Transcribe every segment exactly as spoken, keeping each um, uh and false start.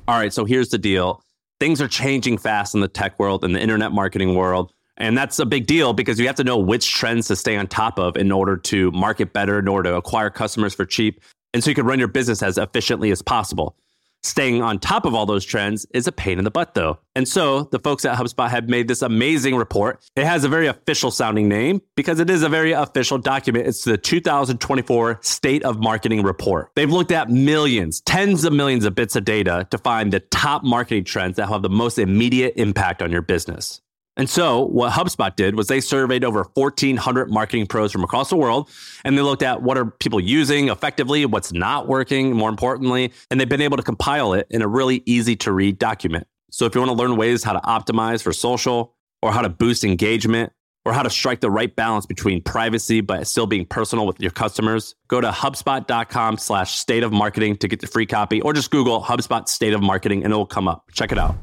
all right, so here's the deal. Things are changing fast in the tech world and the internet marketing world. And that's a big deal because you have to know which trends to stay on top of in order to market better, in order to acquire customers for cheap. And so you can run your business as efficiently as possible. Staying on top of all those trends is a pain in the butt, though. And so the folks at HubSpot have made this amazing report. It has a very official sounding name because it is a very official document. It's the two thousand twenty-four State of Marketing Report. They've looked at millions, tens of millions of bits of data to find the top marketing trends that have the most immediate impact on your business. And so what HubSpot did was they surveyed over fourteen hundred marketing pros from across the world, and they looked at what are people using effectively, what's not working, more importantly, and they've been able to compile it in a really easy to read document. So if you want to learn ways how to optimize for social, or how to boost engagement, or how to strike the right balance between privacy but still being personal with your customers, go to HubSpot.com slash state of marketing to get the free copy, or just Google HubSpot State of Marketing and it will come up. Check it out.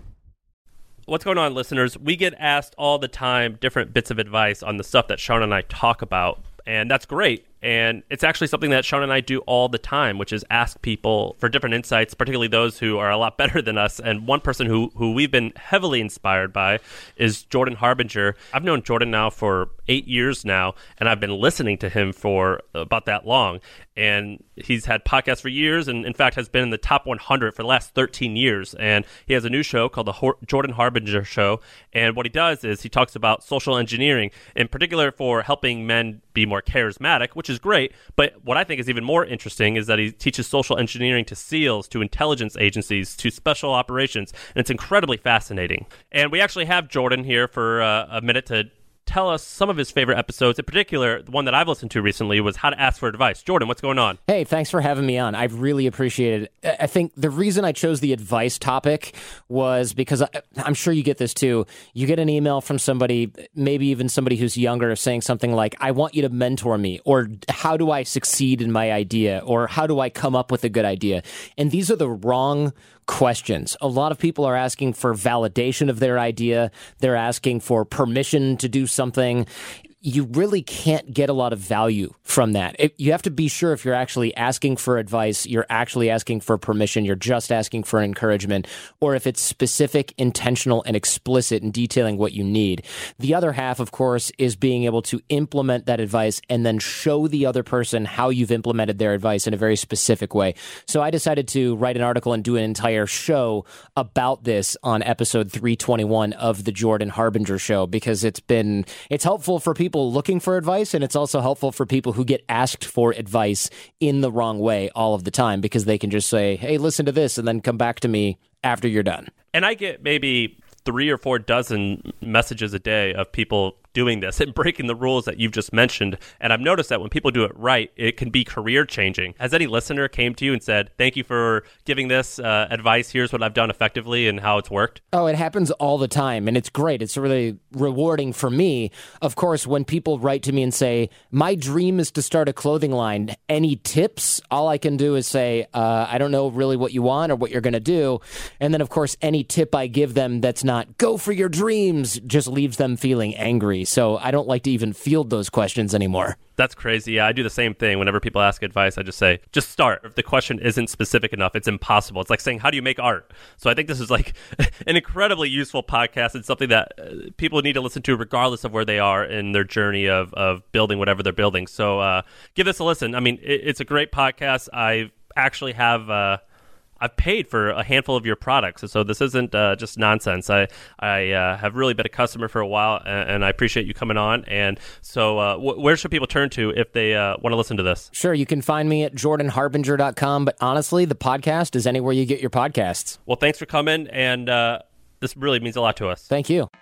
What's going on, listeners? We get asked all the time different bits of advice on the stuff that Sean and I talk about, and that's great. And it's actually something that Sean and I do all the time, which is ask people for different insights, particularly those who are a lot better than us. And one person who, who we've been heavily inspired by is Jordan Harbinger. I've known Jordan now for eight years now, and I've been listening to him for about that long. And he's had podcasts for years, and in fact has been in the top one hundred for the last thirteen years. And he has a new show called the Hor- Jordan Harbinger Show. And what he does is he talks about social engineering, in particular for helping men be more charismatic, which is great. But what I think is even more interesting is that he teaches social engineering to SEALs, to intelligence agencies, to special operations. And it's incredibly fascinating. And we actually have Jordan here for uh, a minute to tell us some of his favorite episodes. In particular, the one that I've listened to recently was How to Ask for Advice. Jordan, what's going on? Hey, thanks for having me on. I really appreciate it. I think the reason I chose the advice topic was because I, I'm sure you get this too. You get an email from somebody, maybe even somebody who's younger, saying something like, I want you to mentor me, or how do I succeed in my idea, or how do I come up with a good idea? And these are the wrong questions. A lot of people are asking for validation of their idea. They're asking for permission to do something. You really can't get a lot of value from that. It, you have to be sure if you're actually asking for advice, you're actually asking for permission, you're just asking for encouragement, or if it's specific, intentional, and explicit in detailing what you need. The other half, of course, is being able to implement that advice and then show the other person how you've implemented their advice in a very specific way. So I decided to write an article and do an entire show about this on episode three twenty-one of the Jordan Harbinger Show, because it's been, it's helpful for people looking for advice, and it's also helpful for people who get asked for advice in the wrong way all of the time, because they can just say, hey, listen to this, and then come back to me after you're done. And I get maybe three or four dozen messages a day of people doing this and breaking the rules that you've just mentioned. And I've noticed that when people do it right, it can be career changing. Has any listener came to you and said, thank you for giving this uh, advice, here's what I've done effectively and how it's worked? Oh, it happens all the time, and it's great. It's really rewarding for me. Of course, when people write to me and say, my dream is to start a clothing line, any tips? All I can do is say, uh, I don't know really what you want or what you're going to do. And then, of course, any tip I give them that's not go for your dreams just leaves them feeling angry. So I don't like to even field those questions anymore. That's crazy. Yeah, I do the same thing. Whenever people ask advice, I just say, just start. If the question isn't specific enough, it's impossible. It's like saying, how do you make art? So I think this is like an incredibly useful podcast. It's something that uh, people need to listen to regardless of where they are in their journey of, of building whatever they're building. So uh, give this a listen. I mean, it, it's a great podcast. I actually have... Uh, I've paid for a handful of your products, so this isn't uh, just nonsense. I I uh, have really been a customer for a while, and, and I appreciate you coming on. And so uh, w- where should people turn to if they uh, want to listen to this? Sure, you can find me at jordan harbinger dot com, but honestly, the podcast is anywhere you get your podcasts. Well, thanks for coming, and uh, this really means a lot to us. Thank you.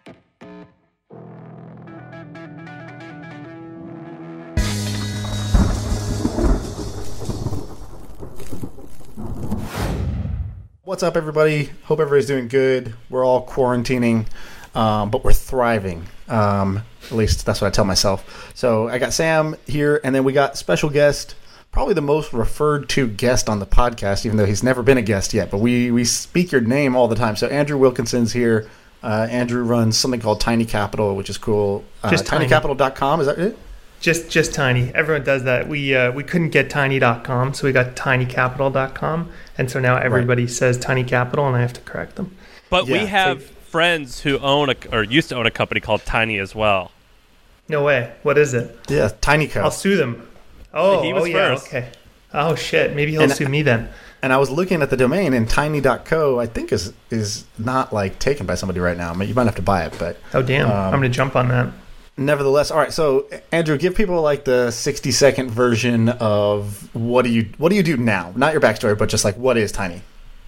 What's up, everybody? Hope everybody's doing good. We're all quarantining, um, but we're thriving. Um, at least that's what I tell myself. So I got Sam here, and then we got special guest, probably the most referred to guest on the podcast, even though he's never been a guest yet. But we, we speak your name all the time. So Andrew Wilkinson's here. Uh, Andrew runs something called Tiny Capital, which is cool. Uh, Just tiny capital dot com, is that it? Just just Tiny. Everyone does that. We uh, we couldn't get tiny dot com, so we got tiny capital dot com. And so now everybody right. says Tiny Capital, and I have to correct them. But yeah, we have so, friends who own a, or used to own a company called Tiny as well. No way. What is it? Yeah, Tiny Co. I'll sue them. Oh, he was oh yeah, first. okay. Oh, shit. Maybe he'll and, sue me then. And I was looking at the domain, and tiny dot co, I think, is is not, like, taken by somebody right now. I mean, you might have to buy it, but... Oh, damn. Um, I'm going to jump on that. Nevertheless, all right. So, Andrew, give people like the sixty second version of what do you what do you do now? Not your backstory, but just like what is Tiny?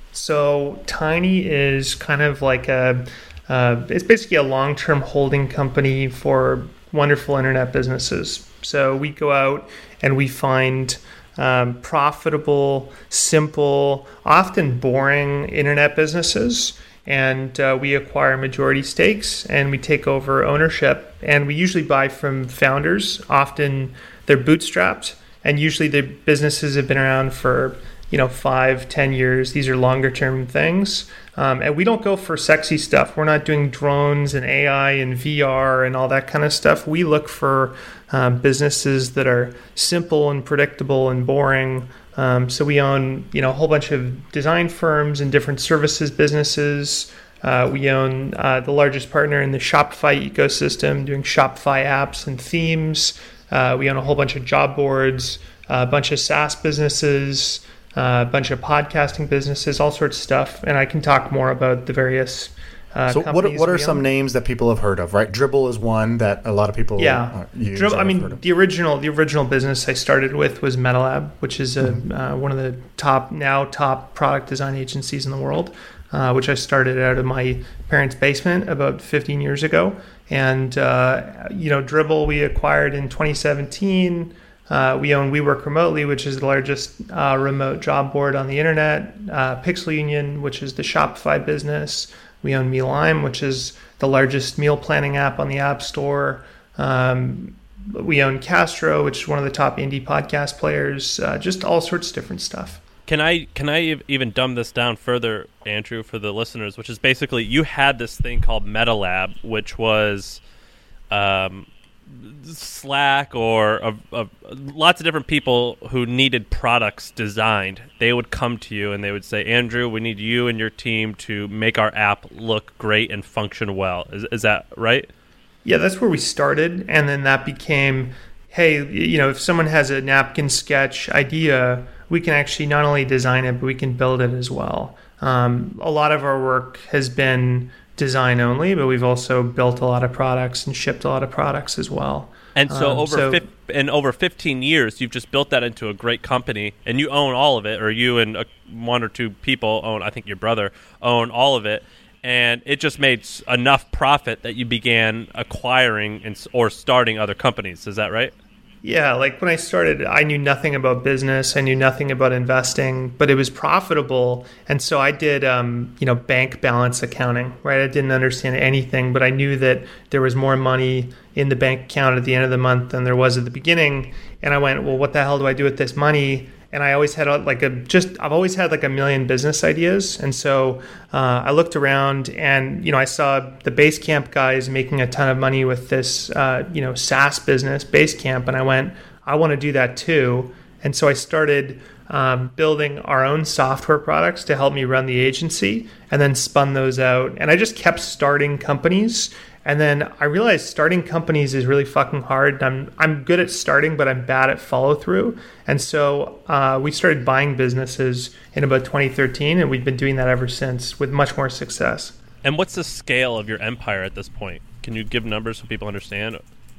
So, Tiny is kind of like a uh, it's basically a long term holding company for wonderful internet businesses. So we go out and we find um, profitable, simple, often boring internet businesses. And uh, we acquire majority stakes and we take over ownership. And we usually buy from founders. Often they're bootstrapped, and usually the businesses have been around for you know five, ten years. These are longer term things. Um, and we don't go for sexy stuff. We're not doing drones and A I and V R and all that kind of stuff. We look for um, businesses that are simple and predictable and boring. Um, so we own, you know, a whole bunch of design firms and different services businesses. Uh, we own uh, the largest partner in the Shopify ecosystem, doing Shopify apps and themes. Uh, we own a whole bunch of job boards, a bunch of SaaS businesses, uh, a bunch of podcasting businesses, all sorts of stuff. And I can talk more about the various uh, so companies. what, what are we some own. Names that people have heard of, right? Dribbble is one that a lot of people yeah. use. Dribble, I mean, heard of. the original the original business I started with was MetaLab, which is a, mm-hmm. uh, one of the top, now top product design agencies in the world, uh, which I started out of my parents' basement about fifteen years ago. And, uh, you know, Dribbble we acquired in twenty seventeen. Uh, we own We Work Remotely, which is the largest uh, remote job board on the internet. Uh, Pixel Union, which is the Shopify business. We own MeLime, which is the largest meal planning app on the App Store. Um, we own Castro, which is one of the top indie podcast players. Uh, just all sorts of different stuff. Can I can I even dumb this down further, Andrew, for the listeners? Which is basically you had this thing called MetaLab, which was um, Slack or a, a, lots of different people who needed products designed. They would come to you and they would say, Andrew, we need you and your team to make our app look great and function well. Is, is that right? Yeah, that's where we started. And then that became, hey, you know, if someone has a napkin sketch idea, we can actually not only design it, but we can build it as well. Um, a lot of our work has been design only, but we've also built a lot of products and shipped a lot of products as well. And so um, over so, fi- in over fifteen years, you've just built that into a great company, and you own all of it, or you and uh, one or two people own, I think your brother, own all of it, and it just made enough profit that you began acquiring and, or starting other companies. Is that right? Yeah, like when I started, I knew nothing about business. I knew nothing about investing, but it was profitable. And so I did, um, you know, bank balance accounting, right? I didn't understand anything, but I knew that there was more money in the bank account at the end of the month than there was at the beginning. And I went, well, what the hell do I do with this money? And I always had a, like a just I've always had like a million business ideas. And so uh, I looked around and, you know, I saw the Basecamp guys making a ton of money with this, uh, you know, SaaS business, Basecamp. And I went, I want to do that too. And so I started um, building our own software products to help me run the agency and then spun those out. And I just kept starting companies. And then I realized starting companies is really fucking hard. I'm I'm good at starting, but I'm bad at follow through. And so uh, we started buying businesses in about twenty thirteen, and we've been doing that ever since with much more success. And what's the scale of your empire at this point? Can you give numbers so people understand?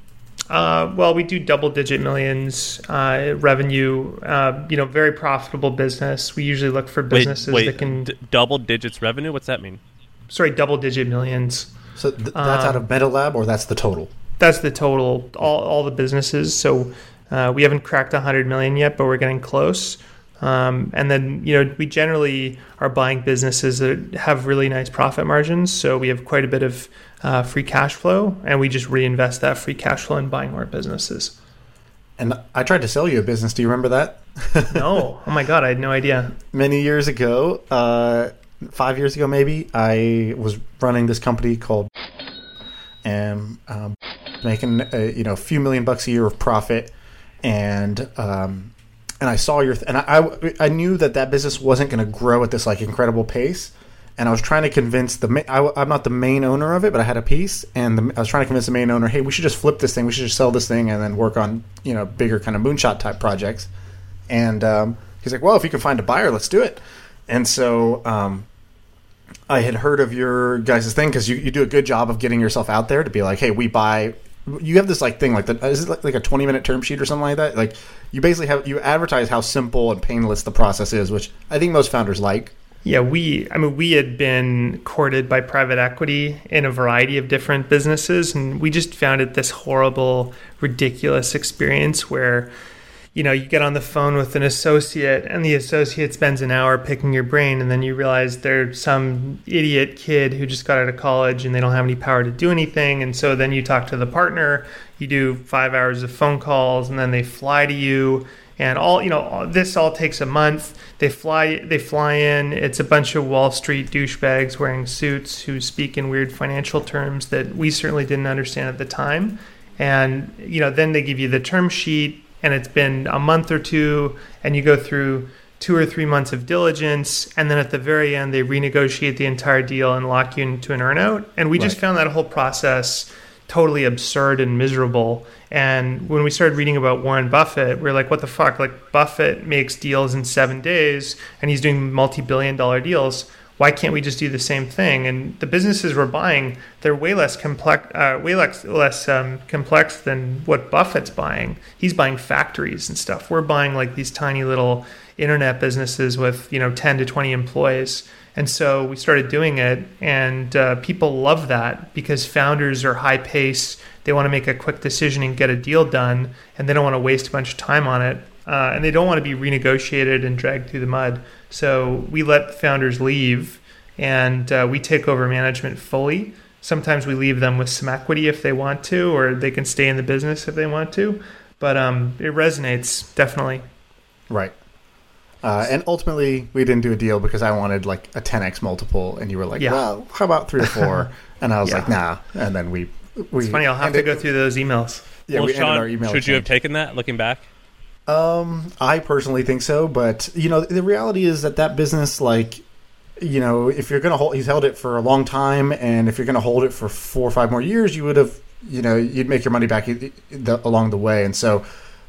Uh, well, we do double-digit millions uh, revenue. Uh, you know, very profitable business. We usually look for businesses wait, wait, that can d- double digits revenue. What's that mean? Sorry, double-digit millions. So th- that's um, out of MetaLab, or that's the total? That's the total, all all the businesses. So uh, we haven't cracked one hundred million yet, but we're getting close. Um, and then, you know, we generally are buying businesses that have really nice profit margins. So we have quite a bit of uh, free cash flow, and we just reinvest that free cash flow in buying more businesses. And I tried to sell you a business. Do you remember that? No. Oh, my God. I had no idea. Many years ago, uh, five years ago maybe, I was running this company called... And um, making a, you know a few million bucks a year of profit, and um, and I saw your th- and I, I I knew that that business wasn't going to grow at this like incredible pace, and I was trying to convince the ma- I, I'm not the main owner of it, but I had a piece, and the, I was trying to convince the main owner, hey, we should just flip this thing, we should just sell this thing, and then work on you know bigger kind of moonshot type projects, and um, he's like, well, if you can find a buyer, let's do it, and so. Um, I had heard of your guys' thing because you, you do a good job of getting yourself out there to be like, hey, we buy. You have this like thing like the is it like, like a twenty minute term sheet or something like that? Like you basically have you advertise how simple and painless the process is, which I think most founders like. Yeah, we I mean we had been courted by private equity in a variety of different businesses, and we just found it this horrible, ridiculous experience where. You know, you get on the phone with an associate and the associate spends an hour picking your brain, and then you realize they're some idiot kid who just got out of college and they don't have any power to do anything. And so then you talk to the partner, you do five hours of phone calls, and then they fly to you. And all, you know, this all takes a month. They fly, they fly in. It's a bunch of Wall Street douchebags wearing suits who speak in weird financial terms that we certainly didn't understand at the time. And, you know, then they give you the term sheet. And it's been a month or two, and you go through two or three months of diligence, and then at the very end, they renegotiate the entire deal and lock you into an earnout. And we right. just found that whole process totally absurd and miserable. And when we started reading about Warren Buffett, we were like, what the fuck? Like, Buffett makes deals in seven days, and he's doing multi-billion dollar deals. Why can't we just do the same thing? And the businesses we're buying, they're way less complex, uh, way less, less um, complex than what Buffett's buying. He's buying factories and stuff. We're buying like these tiny little internet businesses with you know ten to twenty employees. And so we started doing it, and uh, people love that because founders are high pace. They want to make a quick decision and get a deal done, and they don't want to waste a bunch of time on it. Uh, and they don't want to be renegotiated and dragged through the mud. So we let founders leave, and uh, we take over management fully. Sometimes we leave them with some equity if they want to, or they can stay in the business if they want to. But um, it resonates, definitely. Right. Uh, and ultimately, we didn't do a deal because I wanted like a ten x multiple, and you were like, yeah. well, how about three or four? And I was yeah. like, nah. And then we... we it's funny, I'll have to go through those emails. Yeah, well, we Sean, our email should chain. You have taken that, looking back? Um, I personally think so, but you know, the reality is that that business, like, you know, if you're gonna hold, he's held it for a long time, and if you're gonna hold it for four or five more years, you would have, you know, you'd make your money back the, along the way. And so,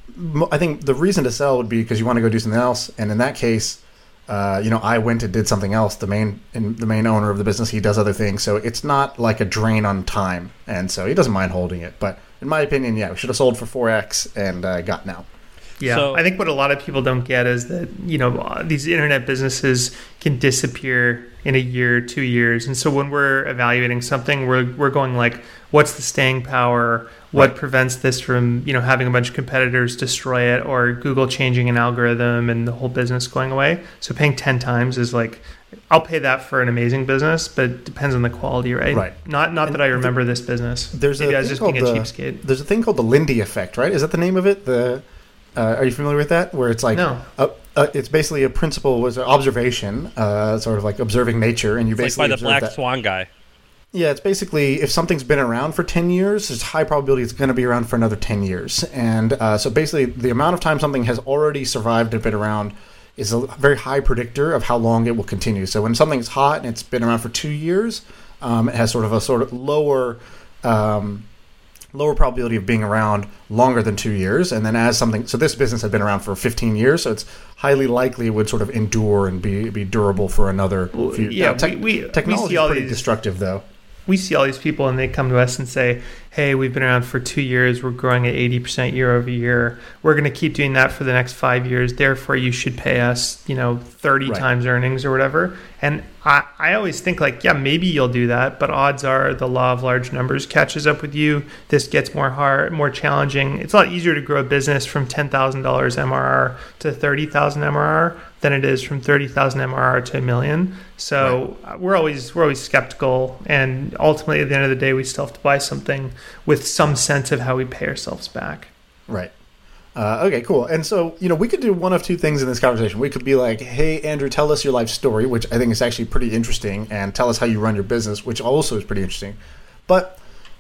I think the reason to sell would be because you want to go do something else. And in that case, uh, you know, I went and did something else. The main, and the main owner of the business, he does other things, so it's not like a drain on time, and so he doesn't mind holding it. But in my opinion, yeah, we should have sold for four x and uh, gotten out. Yeah, so, I think what a lot of people don't get is that, you know, these internet businesses can disappear in a year, two years. And so when we're evaluating something, we're we're going like, what's the staying power? What right. prevents this from, you know, having a bunch of competitors destroy it, or Google changing an algorithm and the whole business going away? So paying ten times is like, I'll pay that for an amazing business, but it depends on the quality, right? Right. Not not and that I remember the, this business. There's Maybe a I was just being a the, cheapskate. There's a thing called the Lindy effect, right? Is that the name of it? The Uh, are you familiar with that? Where it's like, no. uh, uh, it's basically a principle was observation, uh, sort of like observing nature, and you it's basically like by the black that. swan guy. Yeah, it's basically if something's been around for ten years, there's high probability it's going to be around for another ten years, and uh, so basically the amount of time something has already survived and been around is a very high predictor of how long it will continue. So when something's hot and it's been around for two years, um, it has sort of a sort of lower. Um, lower probability of being around longer than two years. And then as something, so this business had been around for fifteen years, so it's highly likely it would sort of endure and be be durable for another few. Yeah, uh, te- we, we, technology we is pretty these, destructive, though. We see all these people and they come to us and say, hey, we've been around for two years. We're growing at eighty percent year over year. We're going to keep doing that for the next five years. Therefore, you should pay us, you know, thirty right. times earnings or whatever. And I, I always think like, yeah, maybe you'll do that. But odds are the law of large numbers catches up with you. This gets more hard, more challenging. It's a lot easier to grow a business from ten thousand dollars M R R to thirty thousand M R R than it is from thirty thousand M R R to a million. So right. we're always we're always skeptical, and ultimately at the end of the day, we still have to buy something with some sense of how we pay ourselves back. Right. Uh, okay, cool. And so, you know, we could do one of two things in this conversation. We could be like, hey, Andrew, tell us your life story, which I think is actually pretty interesting, and tell us how you run your business, which also is pretty interesting. But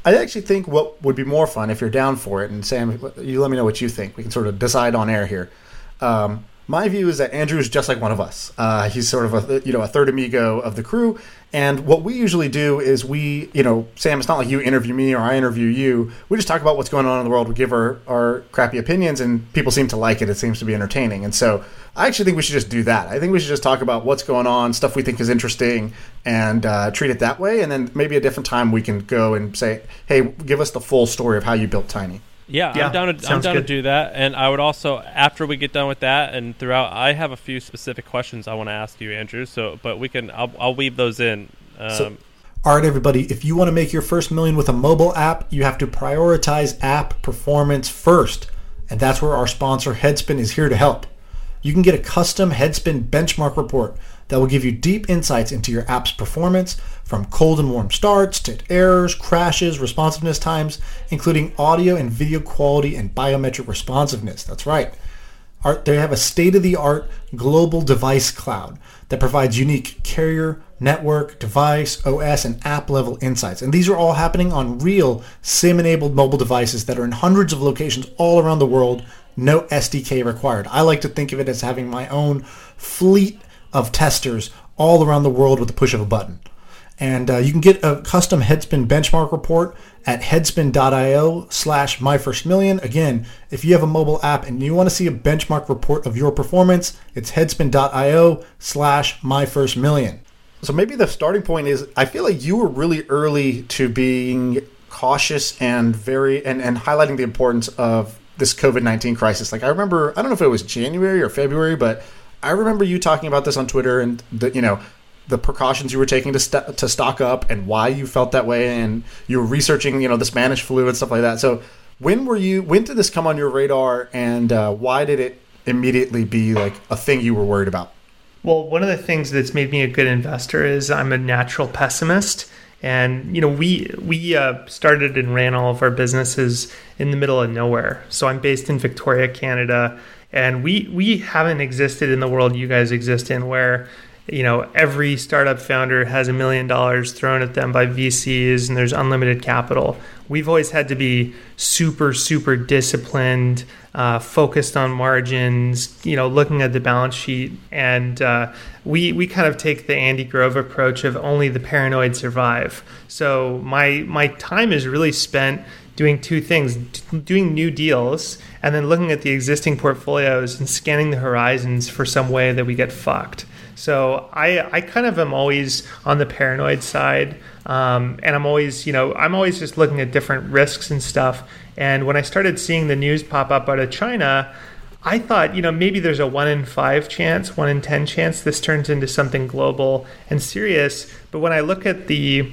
I actually think what would be more fun if you're down for it, and Sam, you let me know what you think. We can sort of decide on air here. Um, my view is that Andrew is just like one of us. Uh, he's sort of a you know a third amigo of the crew, and what we usually do is we you know Sam, it's not like you interview me or I interview you. We just talk about what's going on in the world. We give our our crappy opinions, and people seem to like it. It seems to be entertaining, and so I actually think we should just do that. I think we should just talk about what's going on, stuff we think is interesting, and uh, treat it that way. And then maybe a different time we can go and say, hey, give us the full story of how you built Tiny. Yeah, Yeah, I'm down to I'm sounds down to good. do that. And I would also, after we get done with that and throughout, I have a few specific questions I want to ask you, Andrew. So, but we can, I'll, I'll weave those in. Um, So- All right, everybody, if you want to make your first million with a mobile app, you have to prioritize app performance first. And that's where our sponsor, Headspin, is here to help. You can get a custom Headspin benchmark report that will give you deep insights into your app's performance, from cold and warm starts to errors, crashes, responsiveness times, including audio and video quality and biometric responsiveness. That's right. Our- They have a state-of-the-art global device cloud that provides unique carrier, network, device, O S, and app-level insights. And these are all happening on real SIM-enabled mobile devices that are in hundreds of locations all around the world. No S D K required. I like to think of it as having my own fleet of testers all around the world with the push of a button. And uh, you can get a custom Headspin benchmark report at headspin.io slash myfirstmillion. Again, if you have a mobile app and you want to see a benchmark report of your performance, it's headspin.io slash myfirstmillion. So maybe the starting point is, I feel like you were really early to being cautious and very and, and highlighting the importance of this covid nineteen crisis. Like I remember, I don't know if it was January or February, but I remember you talking about this on Twitter and the, you know, the precautions you were taking to st- to stock up and why you felt that way, and you were researching, you know, the Spanish flu and stuff like that. So when were you? When did this come on your radar, and uh, why did it immediately be like a thing you were worried about? Well, one of the things that's made me a good investor is I'm a natural pessimist. And, you know, we we uh, started and ran all of our businesses in the middle of nowhere. So I'm based in Victoria, Canada, and we, we haven't existed in the world you guys exist in, where, you know, every startup founder has a million dollars thrown at them by V Cs and there's unlimited capital. We've always had to be super, super disciplined, uh, focused on margins, you know, looking at the balance sheet. And uh, we we kind of take the Andy Grove approach of only the paranoid survive. So my my time is really spent doing two things, doing new deals and then looking at the existing portfolios and scanning the horizons for some way that we get fucked. So I, I kind of am always on the paranoid side, um, and I'm always, you know, I'm always just looking at different risks and stuff. And when I started seeing the news pop up out of China, I thought, you know, maybe there's a one in five chance, one in ten chance this turns into something global and serious. But when I look at the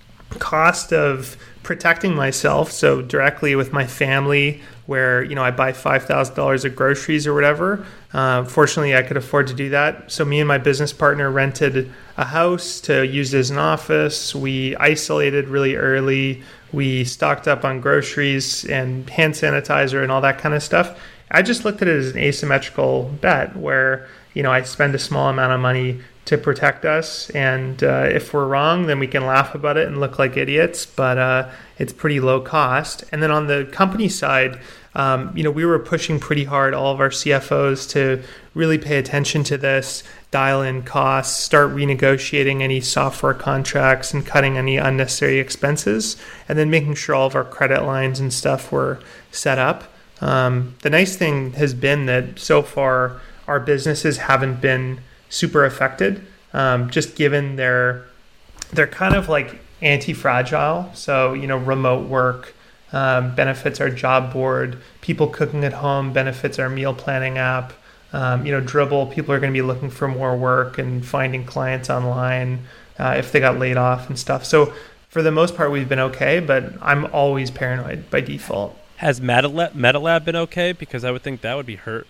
cost of protecting myself, so directly with my family, where, you know, I buy five thousand dollars of groceries or whatever. Uh, fortunately, I could afford to do that. So me and my business partner rented a house to use as an office. We isolated really early. We stocked up on groceries and hand sanitizer and all that kind of stuff. I just looked at it as an asymmetrical bet where, you know, I spend a small amount of money to protect us. And uh, if we're wrong, then we can laugh about it and look like idiots, but uh, it's pretty low cost. And then on the company side, um, you know, we were pushing pretty hard, all of our C F Os, to really pay attention to this, dial in costs, start renegotiating any software contracts and cutting any unnecessary expenses, and then making sure all of our credit lines and stuff were set up. Um, the nice thing has been that so far our businesses haven't been super affected, um, just given their they're kind of like anti-fragile. So, you know, remote work um, benefits our job board. People cooking at home benefits our meal planning app. Um, you know, Dribbble, people are going to be looking for more work and finding clients online uh, if they got laid off and stuff. So for the most part, we've been okay, but I'm always paranoid by default. Has MetaLab, MetaLab been okay? Because I would think that would be hurt.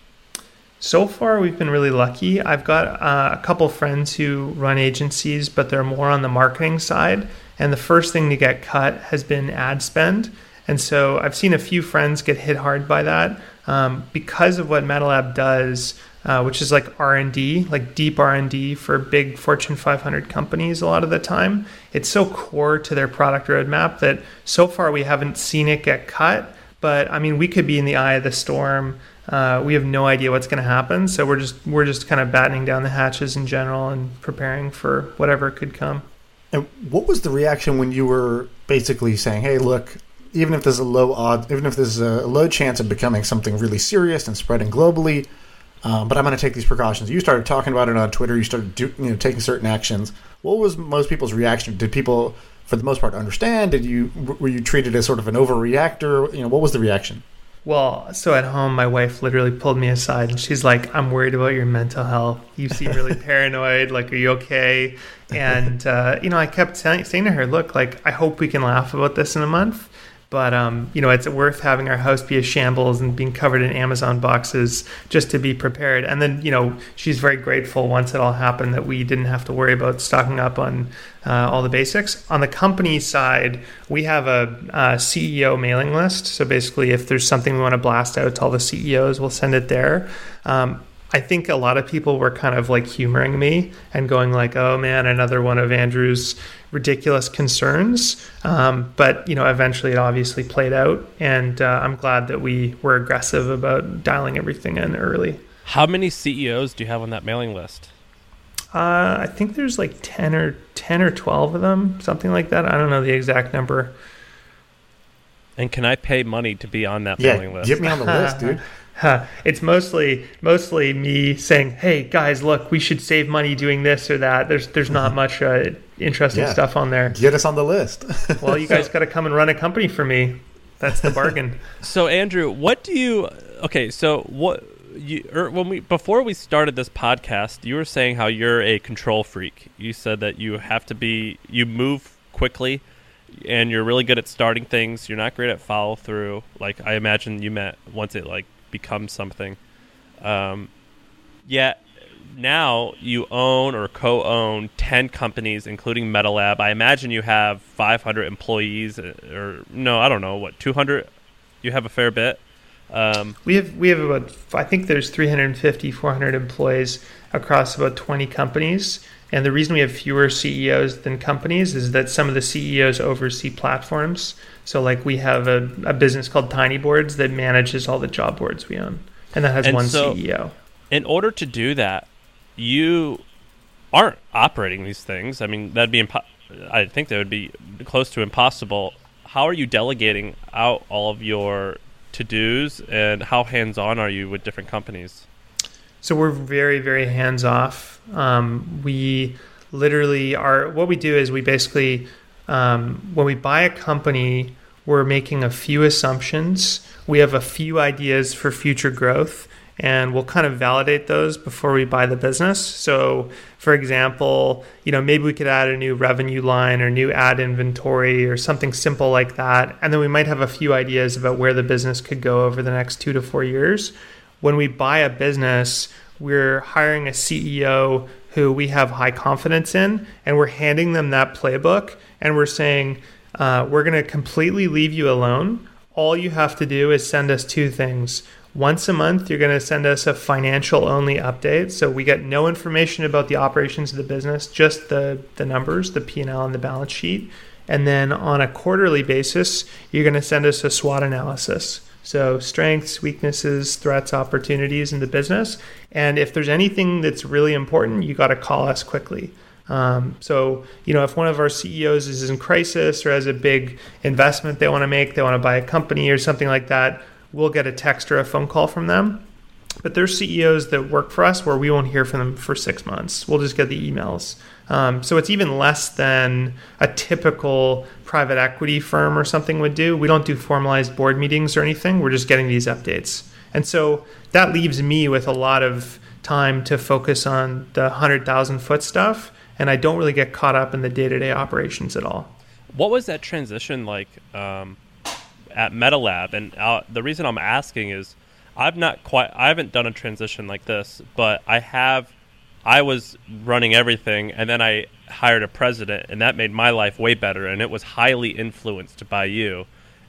So far, we've been really lucky. I've got uh, a couple friends who run agencies, but they're more on the marketing side. And the first thing to get cut has been ad spend. And so I've seen a few friends get hit hard by that um, because of what MetaLab does, uh, which is like R and D, like deep R and D for big Fortune five hundred companies a lot of the time. It's so core to their product roadmap that so far we haven't seen it get cut. But I mean, we could be in the eye of the storm. Uh, we have no idea what's going to happen. So we're just we're just kind of battening down the hatches in general and preparing for whatever could come. And what was the reaction when you were basically saying, hey, look, even if there's a low odd, even if there's a low chance of becoming something really serious and spreading globally, um, but I'm going to take these precautions. You started talking about it on Twitter. You started do, you know, taking certain actions. What was most people's reaction? Did people, for the most part, understand? Did you were you treated as sort of an overreactor? You know, what was the reaction? Well, so at home, my wife literally pulled me aside and she's like, I'm worried about your mental health. You seem really paranoid. Like, are you okay? And, uh, you know, I kept saying, saying to her, look, like, I hope we can laugh about this in a month. But, um, you know, it's worth having our house be a shambles and being covered in Amazon boxes just to be prepared. And then, you know, she's very grateful once it all happened that we didn't have to worry about stocking up on uh, all the basics. On the company side, we have a, a C E O mailing list. So basically, if there's something we want to blast out to all the C E Os, we'll send it there. Um, I think a lot of people were kind of like humoring me and going like, oh man, another one of Andrew's ridiculous concerns. Um, but, you know, eventually it obviously played out. And uh, I'm glad that we were aggressive about dialing everything in early. How many C E Os do you have on that mailing list? Uh, I think there's like ten or ten or twelve of them, something like that. I don't know the exact number. And can I pay money to be on that Yeah, mailing list? get me on the list, dude. Huh. It's mostly mostly me saying, "Hey guys, look, we should save money doing this or that." There's there's not much uh, interesting Yeah. stuff on there. Get us on the list. Well, you guys got to come and run a company for me. That's the bargain. So Andrew, what do you? Okay, so what you er, when we before we started this podcast, you were saying how you're a control freak. You said that you have to be you move quickly, and you're really good at starting things. You're not great at follow through. Like I imagine you meant once it like becomes something. Um, yet now you own or co-own ten companies, including MetaLab. I imagine you have five hundred employees, or no, I don't know, what, two hundred? You have a fair bit. Um, We have we have about I think there's three hundred fifty, four hundred employees across about twenty companies. And the reason we have fewer C E Os than companies is that some of the C E Os oversee platforms. So like we have a, a business called Tiny Boards that manages all the job boards we own. And that has And one so- C E O. in order to do that, you aren't operating these things. I mean, that'd be impo- I think that would be close to impossible. How are you delegating out all of your to-dos, and how hands-on are you with different companies? So we're very, very hands off. Um, we literally are, what we do is we basically, um, when we buy a company, we're making a few assumptions. We have a few ideas for future growth, and we'll kind of validate those before we buy the business. So for example, you know, maybe we could add a new revenue line or new ad inventory or something simple like that. And then we might have a few ideas about where the business could go over the next two to four years. When we buy a business, we're hiring a C E O who we have high confidence in, and we're handing them that playbook, and we're saying, uh, we're going to completely leave you alone. All you have to do is send us two things. Once a month, you're going to send us a financial only update. So we get no information about the operations of the business, just the, the numbers, the P and L and the balance sheet. And then on a quarterly basis, you're going to send us a SWOT analysis. So strengths, weaknesses, threats, opportunities in the business. And if there's anything that's really important, you got to call us quickly. Um, so, you know, if one of our C E Os is in crisis or has a big investment they want to make, they want to buy a company or something like that, we'll get a text or a phone call from them. But there's C E Os that work for us where we won't hear from them for six months. We'll just get the emails. Um, so it's even less than a typical private equity firm or something would do. We don't do formalized board meetings or anything. We're just getting these updates. And so that leaves me with a lot of time to focus on the one hundred thousand foot stuff. And I don't really get caught up in the day-to-day operations at all. What was that transition like um, at MetaLab? And uh, the reason I'm asking is I've not quite, I haven't done a transition like this, but I have, I was running everything, and then I hired a president, and that made my life way better, and it was highly influenced by you.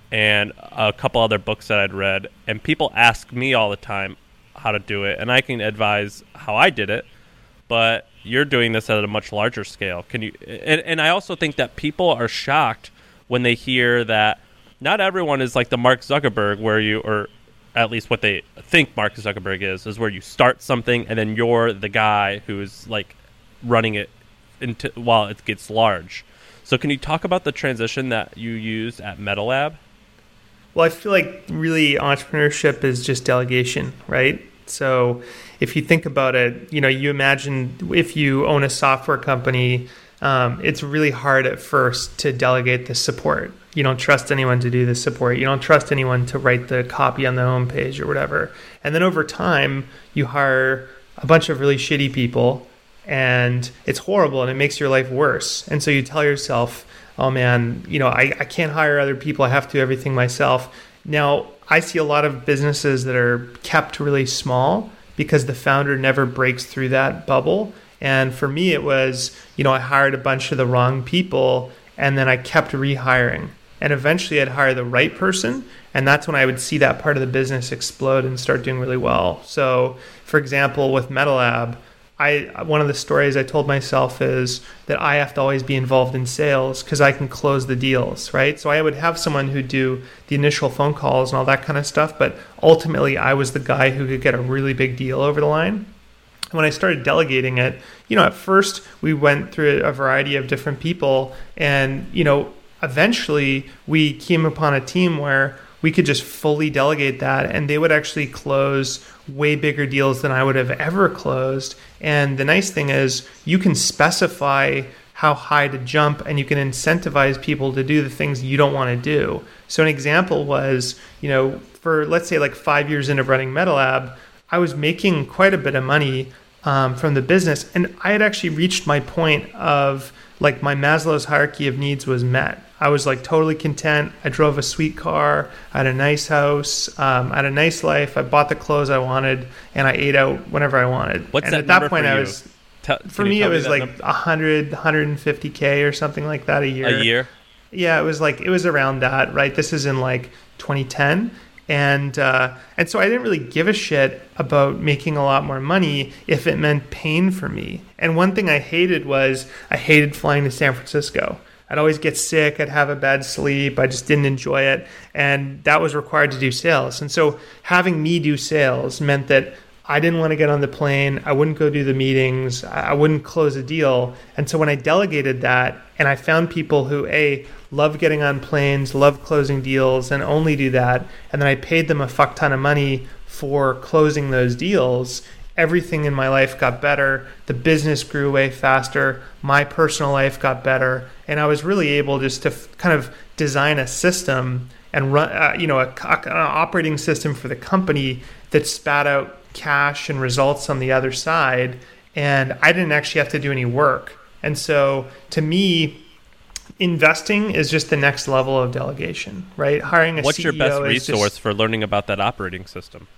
and a couple other books that I'd read, and people ask me all the time how to do it, and I can advise how I did it, but you're doing this at a much larger scale. Can you? And, and I also think that people are shocked when they hear that not everyone is like the Mark Zuckerberg, where you, or at least what they think Mark Zuckerberg is, is where you start something and then you're the guy who's like running it into while it gets large. So can you talk about the transition that you used at MetaLab? Well, I feel like really entrepreneurship is just delegation, right? So if you think about it, you know, you imagine if you own a software company, um, it's really hard at first to delegate the support. You don't trust anyone to do the support. You don't trust anyone to write the copy on the homepage or whatever. And then over time, you hire a bunch of really shitty people, and it's horrible and it makes your life worse. And so you tell yourself, oh man, you know, I, I can't hire other people. I have to do everything myself. Now, I see a lot of businesses that are kept really small because the founder never breaks through that bubble. And for me, it was, you know, I hired a bunch of the wrong people and then I kept rehiring. And eventually I'd hire the right person. And that's when I would see that part of the business explode and start doing really well. So, for example, with MetaLab, I one of the stories I told myself is that I have to always be involved in sales because I can close the deals, right? So I would have someone who do the initial phone calls and all that kind of stuff, but ultimately I was the guy who could get a really big deal over the line. When I started delegating it, you know, at first we went through a variety of different people, and, you know, eventually we came upon a team where we could just fully delegate that, and they would actually close way bigger deals than I would have ever closed. And the nice thing is you can specify how high to jump, and you can incentivize people to do the things you don't want to do. So an example was, you know, for let's say like five years into running MetaLab, I was making quite a bit of money um, from the business, and I had actually reached my point of like my Maslow's hierarchy of needs was met. I was like totally content. I drove a sweet car. I had a nice house. Um, I had a nice life. I bought the clothes I wanted, and I ate out whenever I wanted. What's and that at that number point, for I you? was T- for me, me it me was like number? one hundred, one hundred fifty K or something like that a year. A year? Yeah, it was like it was around that, right? This is in like twenty ten. And uh, and so I didn't really give a shit about making a lot more money if it meant pain for me. And one thing I hated was I hated flying to San Francisco. I'd always get sick. I'd have a bad sleep. I just didn't enjoy it. And that was required to do sales. And so having me do sales meant that I didn't want to get on the plane. I wouldn't go do the meetings. I wouldn't close a deal. And so when I delegated that and I found people who, A, love getting on planes, love closing deals, and only do that, and then I paid them a fuck ton of money for closing those deals, everything in my life got better. The business grew way faster. My personal life got better. And I was really able just to f- kind of design a system and run, uh, you know, a, a, an operating system for the company that spat out cash and results on the other side. And I didn't actually have to do any work. And so to me, investing is just the next level of delegation, right? Hiring a What's C E O your best is resource just, for learning about that operating system?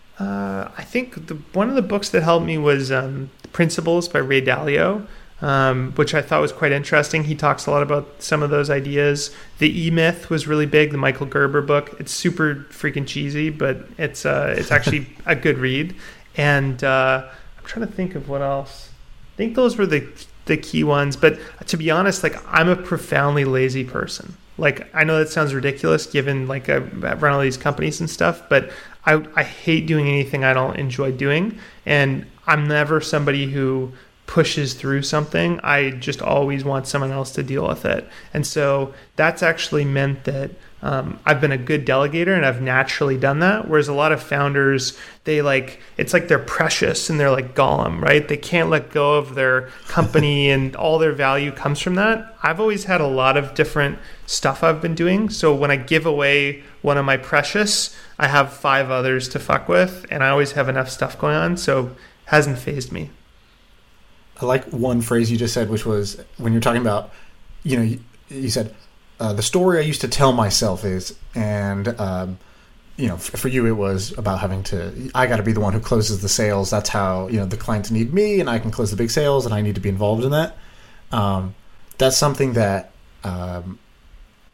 Uh, I think the, one of the books that helped me was um, Principles by Ray Dalio, um, which I thought was quite interesting. He talks a lot about some of those ideas. The E-Myth was really big, the Michael Gerber book. It's super freaking cheesy, but it's uh, it's actually a good read. And uh, I'm trying to think of what else. I think those were the the key ones. But to be honest, like I'm a profoundly lazy person. Like I know that sounds ridiculous given like I run all these companies and stuff, but I, I hate doing anything I don't enjoy doing. And I'm never somebody who pushes through something. I just always want someone else to deal with it. And so that's actually meant that um, I've been a good delegator and I've naturally done that. Whereas a lot of founders, they like, it's like they're precious and they're like Gollum, right? They can't let go of their company and all their value comes from that. I've always had a lot of different stuff I've been doing. So when I give away one of my precious, I have five others to fuck with and I always have enough stuff going on. So it hasn't fazed me. I like one phrase you just said, which was when you're talking about, you know, you, you said, uh, the story I used to tell myself is, and, um, you know, f- for you, it was about having to, I got to be the one who closes the sales. That's how, you know, the clients need me and I can close the big sales and I need to be involved in that. Um, that's something that um,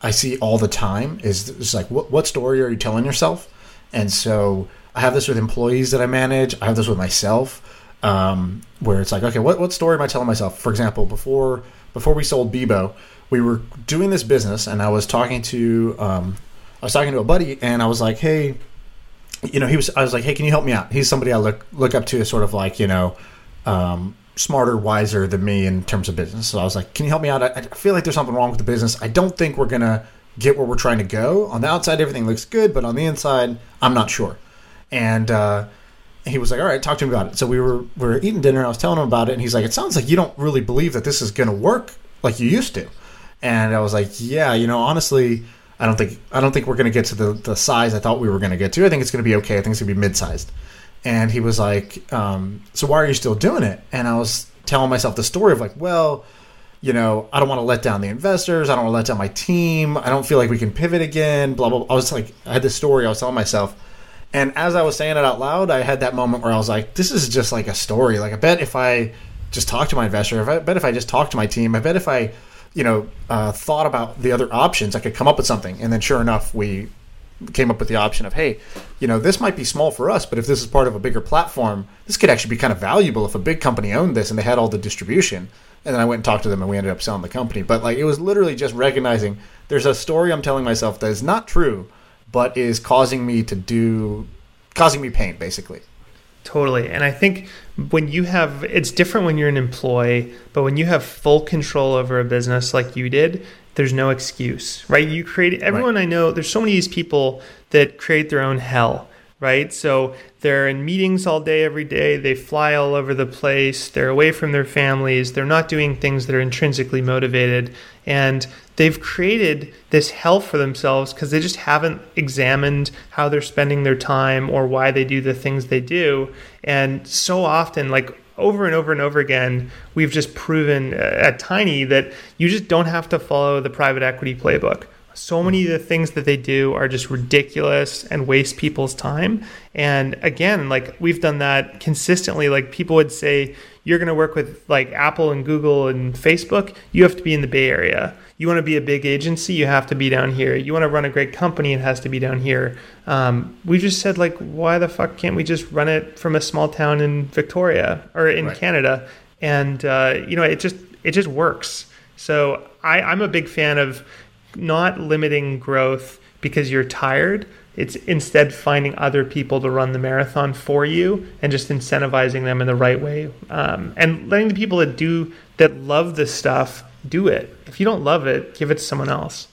I see all the time is it's like, what, what story are you telling yourself? And so I have this with employees that I manage. I have this with myself, um, where it's like, okay, what, what story am I telling myself? For example, before before we sold Bebo, we were doing this business, and I was talking to um, I was talking to a buddy, and I was like, hey, you know, he was I was like, hey, can you help me out? He's somebody I look look up to as sort of like, you know, um, smarter, wiser than me in terms of business. So I was like, can you help me out? I, I feel like there's something wrong with the business. I don't think we're gonna get where we're trying to go. On the outside, everything looks good, but on the inside, I'm not sure. And uh, he was like, all right, talk to me about it. So we were we were eating dinner, and I was telling him about it, and he's like, it sounds like you don't really believe that this is going to work like you used to. And I was like, yeah, you know, honestly, I don't think I don't think we're going to get to the, the size I thought we were going to get to. I think it's going to be okay. I think it's going to be mid-sized. And he was like, um, so why are you still doing it? And I was telling myself the story of like, well, you know, I don't want to let down the investors. I don't want to let down my team. I don't feel like we can pivot again, blah, blah, blah. I was like, I had this story I was telling myself. And as I was saying it out loud, I had that moment where I was like, this is just like a story. Like, I bet if I just talk to my investor, if I bet if I just talk to my team, I bet if I, you know, uh, thought about the other options, I could come up with something. And then sure enough, we came up with the option of, hey, you know, this might be small for us, but if this is part of a bigger platform, this could actually be kind of valuable if a big company owned this and they had all the distribution. And then I went and talked to them, and we ended up selling the company. But like, it was literally just recognizing there's a story I'm telling myself that is not true, but is causing me to do, causing me pain, basically. Totally. And I think when you have, it's different when you're an employee, but when you have full control over a business like you did, there's no excuse, right? You create, everyone right. I know, there's so many of these people that create their own hell, right? So they're in meetings all day, every day. They fly all over the place. They're away from their families. They're not doing things that are intrinsically motivated. And they've created this hell for themselves because they just haven't examined how they're spending their time or why they do the things they do. And so often, like over and over and over again, we've just proven at Tiny that you just don't have to follow the private equity playbook. So many of the things that they do are just ridiculous and waste people's time. And again, like we've done that consistently. Like people would say, you're going to work with like Apple and Google and Facebook. You have to be in the Bay Area. You want to be a big agency, you have to be down here. You want to run a great company, it has to be down here. Um, we just said, like, why the fuck can't we just run it from a small town in Victoria or in right. Canada? And, uh, you know, it just it just works. So I, I'm a big fan of not limiting growth because you're tired. It's instead finding other people to run the marathon for you and just incentivizing them in the right way. Um, and letting the people that do, that love this stuff, do it. If you don't love it, give it to someone else.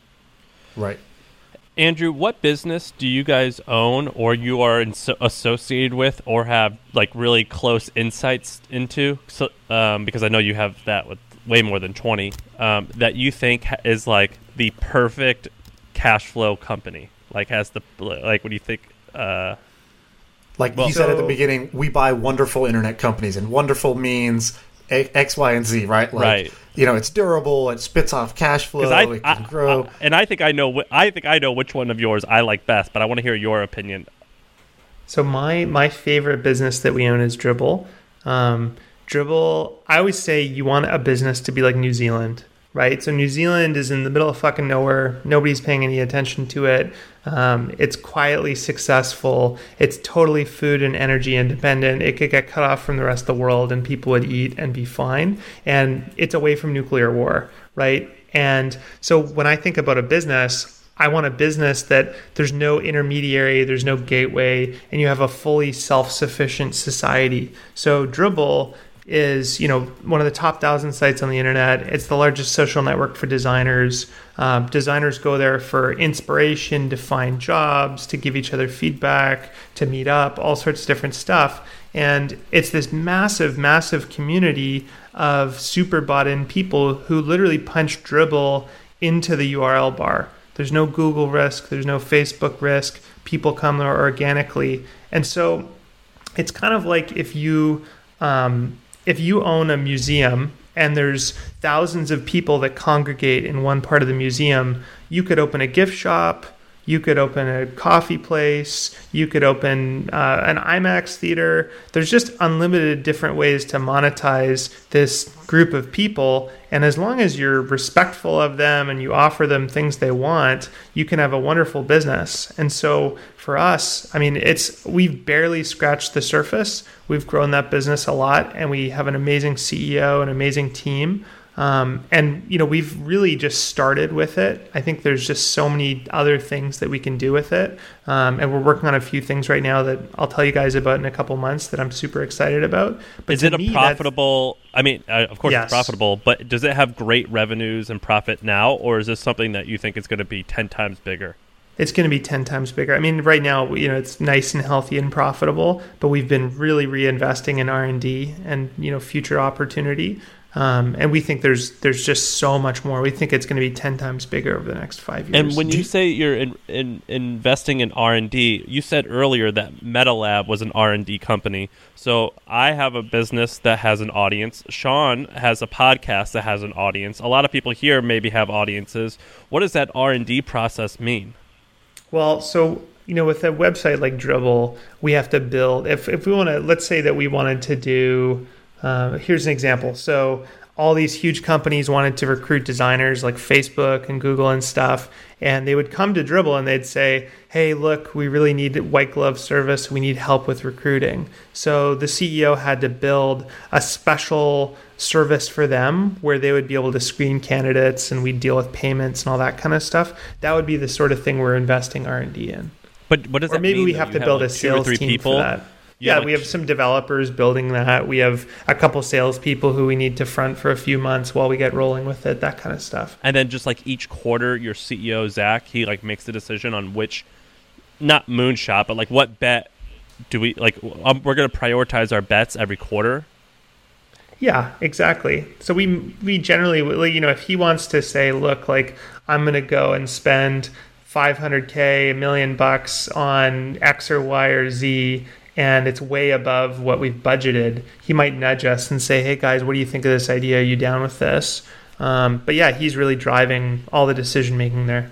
Right. Andrew, what business do you guys own or you are in, associated with or have like really close insights into? So, um, because I know you have that with way more than twenty, um, that you think is like the perfect cash flow company? Like has the, like what do you think? Uh, like well, he said so, at the beginning, we buy wonderful internet companies, and wonderful means X, Y, and Z, right? Like, right. You know, it's durable. It spits off cash flow. I, it can I, grow. I, and I think I know. Wh- I think I know which one of yours I like best. But I want to hear your opinion. So my my favorite business that we own is Dribbble. Um, Dribbble. I always say you want a business to be like New Zealand, right? So New Zealand is in the middle of fucking nowhere. Nobody's paying any attention to it. Um, it's quietly successful. It's totally food and energy independent. It could get cut off from the rest of the world and people would eat and be fine. And it's away from nuclear war, right? And so when I think about a business, I want a business that there's no intermediary, there's no gateway, and you have a fully self-sufficient society. So Dribbble is, you know, one of the top thousand sites on the internet. It's the largest social network for designers. Um, designers go there for inspiration, to find jobs, to give each other feedback, to meet up, all sorts of different stuff. And it's this massive, massive community of super bought-in people who literally punch Dribbble into the U R L bar. There's no Google risk. There's no Facebook risk. People come there organically. And so it's kind of like if you... Um, If you own a museum and there's thousands of people that congregate in one part of the museum, you could open a gift shop, You could open a coffee place. You could open uh, an IMAX theater. There's just unlimited different ways to monetize this group of people. And as long as you're respectful of them and you offer them things they want, you can have a wonderful business. And so for us, I mean, it's we've barely scratched the surface. We've grown that business a lot, and we have an amazing C E O, an amazing team. Um, and, you know, we've really just started with it. I think there's just so many other things that we can do with it. Um, and we're working on a few things right now that I'll tell you guys about in a couple months that I'm super excited about. But is it a me, profitable, I mean, uh, of course yes. it's profitable, but does it have great revenues and profit now? Or is this something that you think is going to be ten times bigger? It's going to be ten times bigger. I mean, right now, you know, it's nice and healthy and profitable, but we've been really reinvesting in R and D and, you know, future opportunity. Um, and we think there's there's just so much more. We think it's going to be ten times bigger over the next five years. And when you say you're in, in, investing in R and D, you said earlier that MetaLab was an R and D company. So I have a business that has an audience. Sean has a podcast that has an audience. A lot of people here maybe have audiences. What does that R and D process mean? Well, so, you know, with a website like Dribbble, we have to build, if, if we want to, let's say that we wanted to do, uh, here's an example. So all these huge companies wanted to recruit designers like Facebook and Google and stuff. And they would come to Dribbble and they'd say, hey, look, we really need white glove service. We need help with recruiting. So the C E O had to build a special service for them where they would be able to screen candidates and we'd deal with payments and all that kind of stuff. That would be the sort of thing we're investing R and D in. But what does or that maybe mean? we though? have You to build like a sales team people? for that. You yeah, have like we have some developers building that. We have a couple salespeople who we need to front for a few months while we get rolling with it, that kind of stuff. And then just like each quarter, your C E O, Zach, he like makes the decision on which, not moonshot, but like what bet do we, like um, we're going to prioritize our bets every quarter? Yeah, exactly. So we we generally, you know, if he wants to say, look, like I'm going to go and spend five hundred K, a million bucks on X or Y or Z, and it's way above what we've budgeted, he might nudge us and say, hey guys, what do you think of this idea? Are you down with this? Um, but yeah, he's really driving all the decision making there.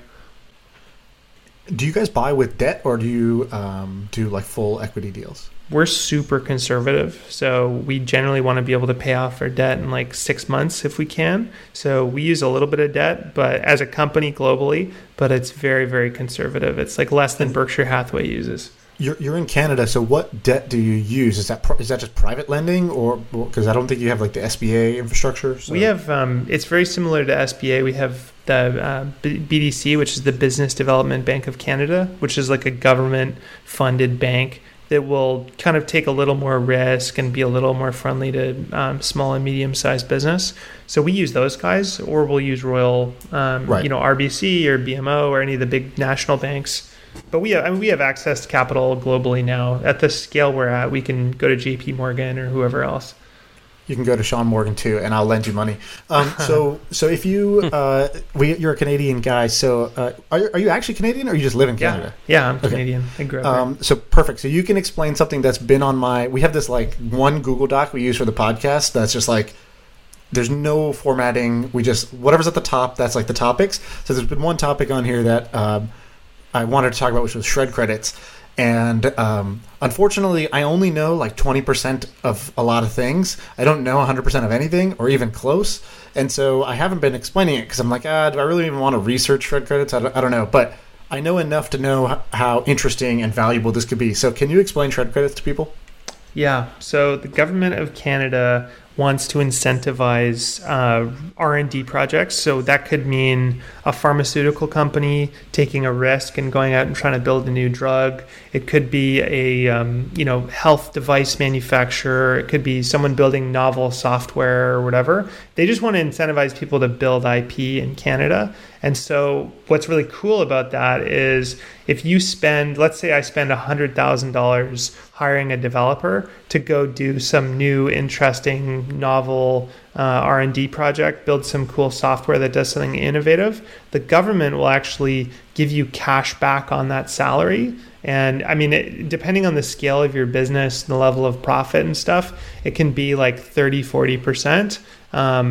Do you guys buy with debt or do you um, do like full equity deals? We're super conservative, so we generally want to be able to pay off our debt in like six months if we can. So we use a little bit of debt, but as a company globally, but it's very, very conservative. It's like less than Berkshire Hathaway uses. You're you're in Canada, so what debt do you use? Is that is that just private lending, or because I don't think you have like the S B A infrastructure? So. We have. Um, it's very similar to S B A. We have the uh, B D C, which is the Business Development Bank of Canada, which is like a government-funded bank that will kind of take a little more risk and be a little more friendly to um, small and medium-sized business. So we use those guys, or we'll use Royal, um, right. you know, R B C or B M O or any of the big national banks. But we have, I mean, we have access to capital globally now. At the scale we're at, we can go to J P Morgan or whoever else. You can go to Sean Morgan too, and I'll lend you money. Um, so, so if you, uh, we, you're a Canadian guy. So, uh, are you, are you actually Canadian, or you just live in Canada? Yeah, yeah I'm Canadian. Okay. I grew up um, there. So perfect. So you can explain something that's been on my. We have this like one Google Doc we use for the podcast. That's just like. There's no formatting. We just whatever's at the top. That's like the topics. So there's been one topic on here that um, I wanted to talk about, which was shred credits. And um, unfortunately, I only know like twenty percent of a lot of things. I don't know one hundred percent of anything or even close. And so I haven't been explaining it because I'm like, ah, do I really even want to research shred credits? I don't, I don't know. But I know enough to know how interesting and valuable this could be. So can you explain shred credits to people? Yeah. So the government of Canada wants to incentivize uh, R and D projects. So that could mean a pharmaceutical company taking a risk and going out and trying to build a new drug. It could be a um, you know health device manufacturer. It could be someone building novel software or whatever. They just want to incentivize people to build I P in Canada. And so what's really cool about that is if you spend, let's say I spend one hundred thousand dollars hiring a developer to go do some new, interesting, novel uh, R and D project, build some cool software that does something innovative, the government will actually give you cash back on that salary. And I mean, it, depending on the scale of your business and the level of profit and stuff, it can be like thirty, forty percent. Um,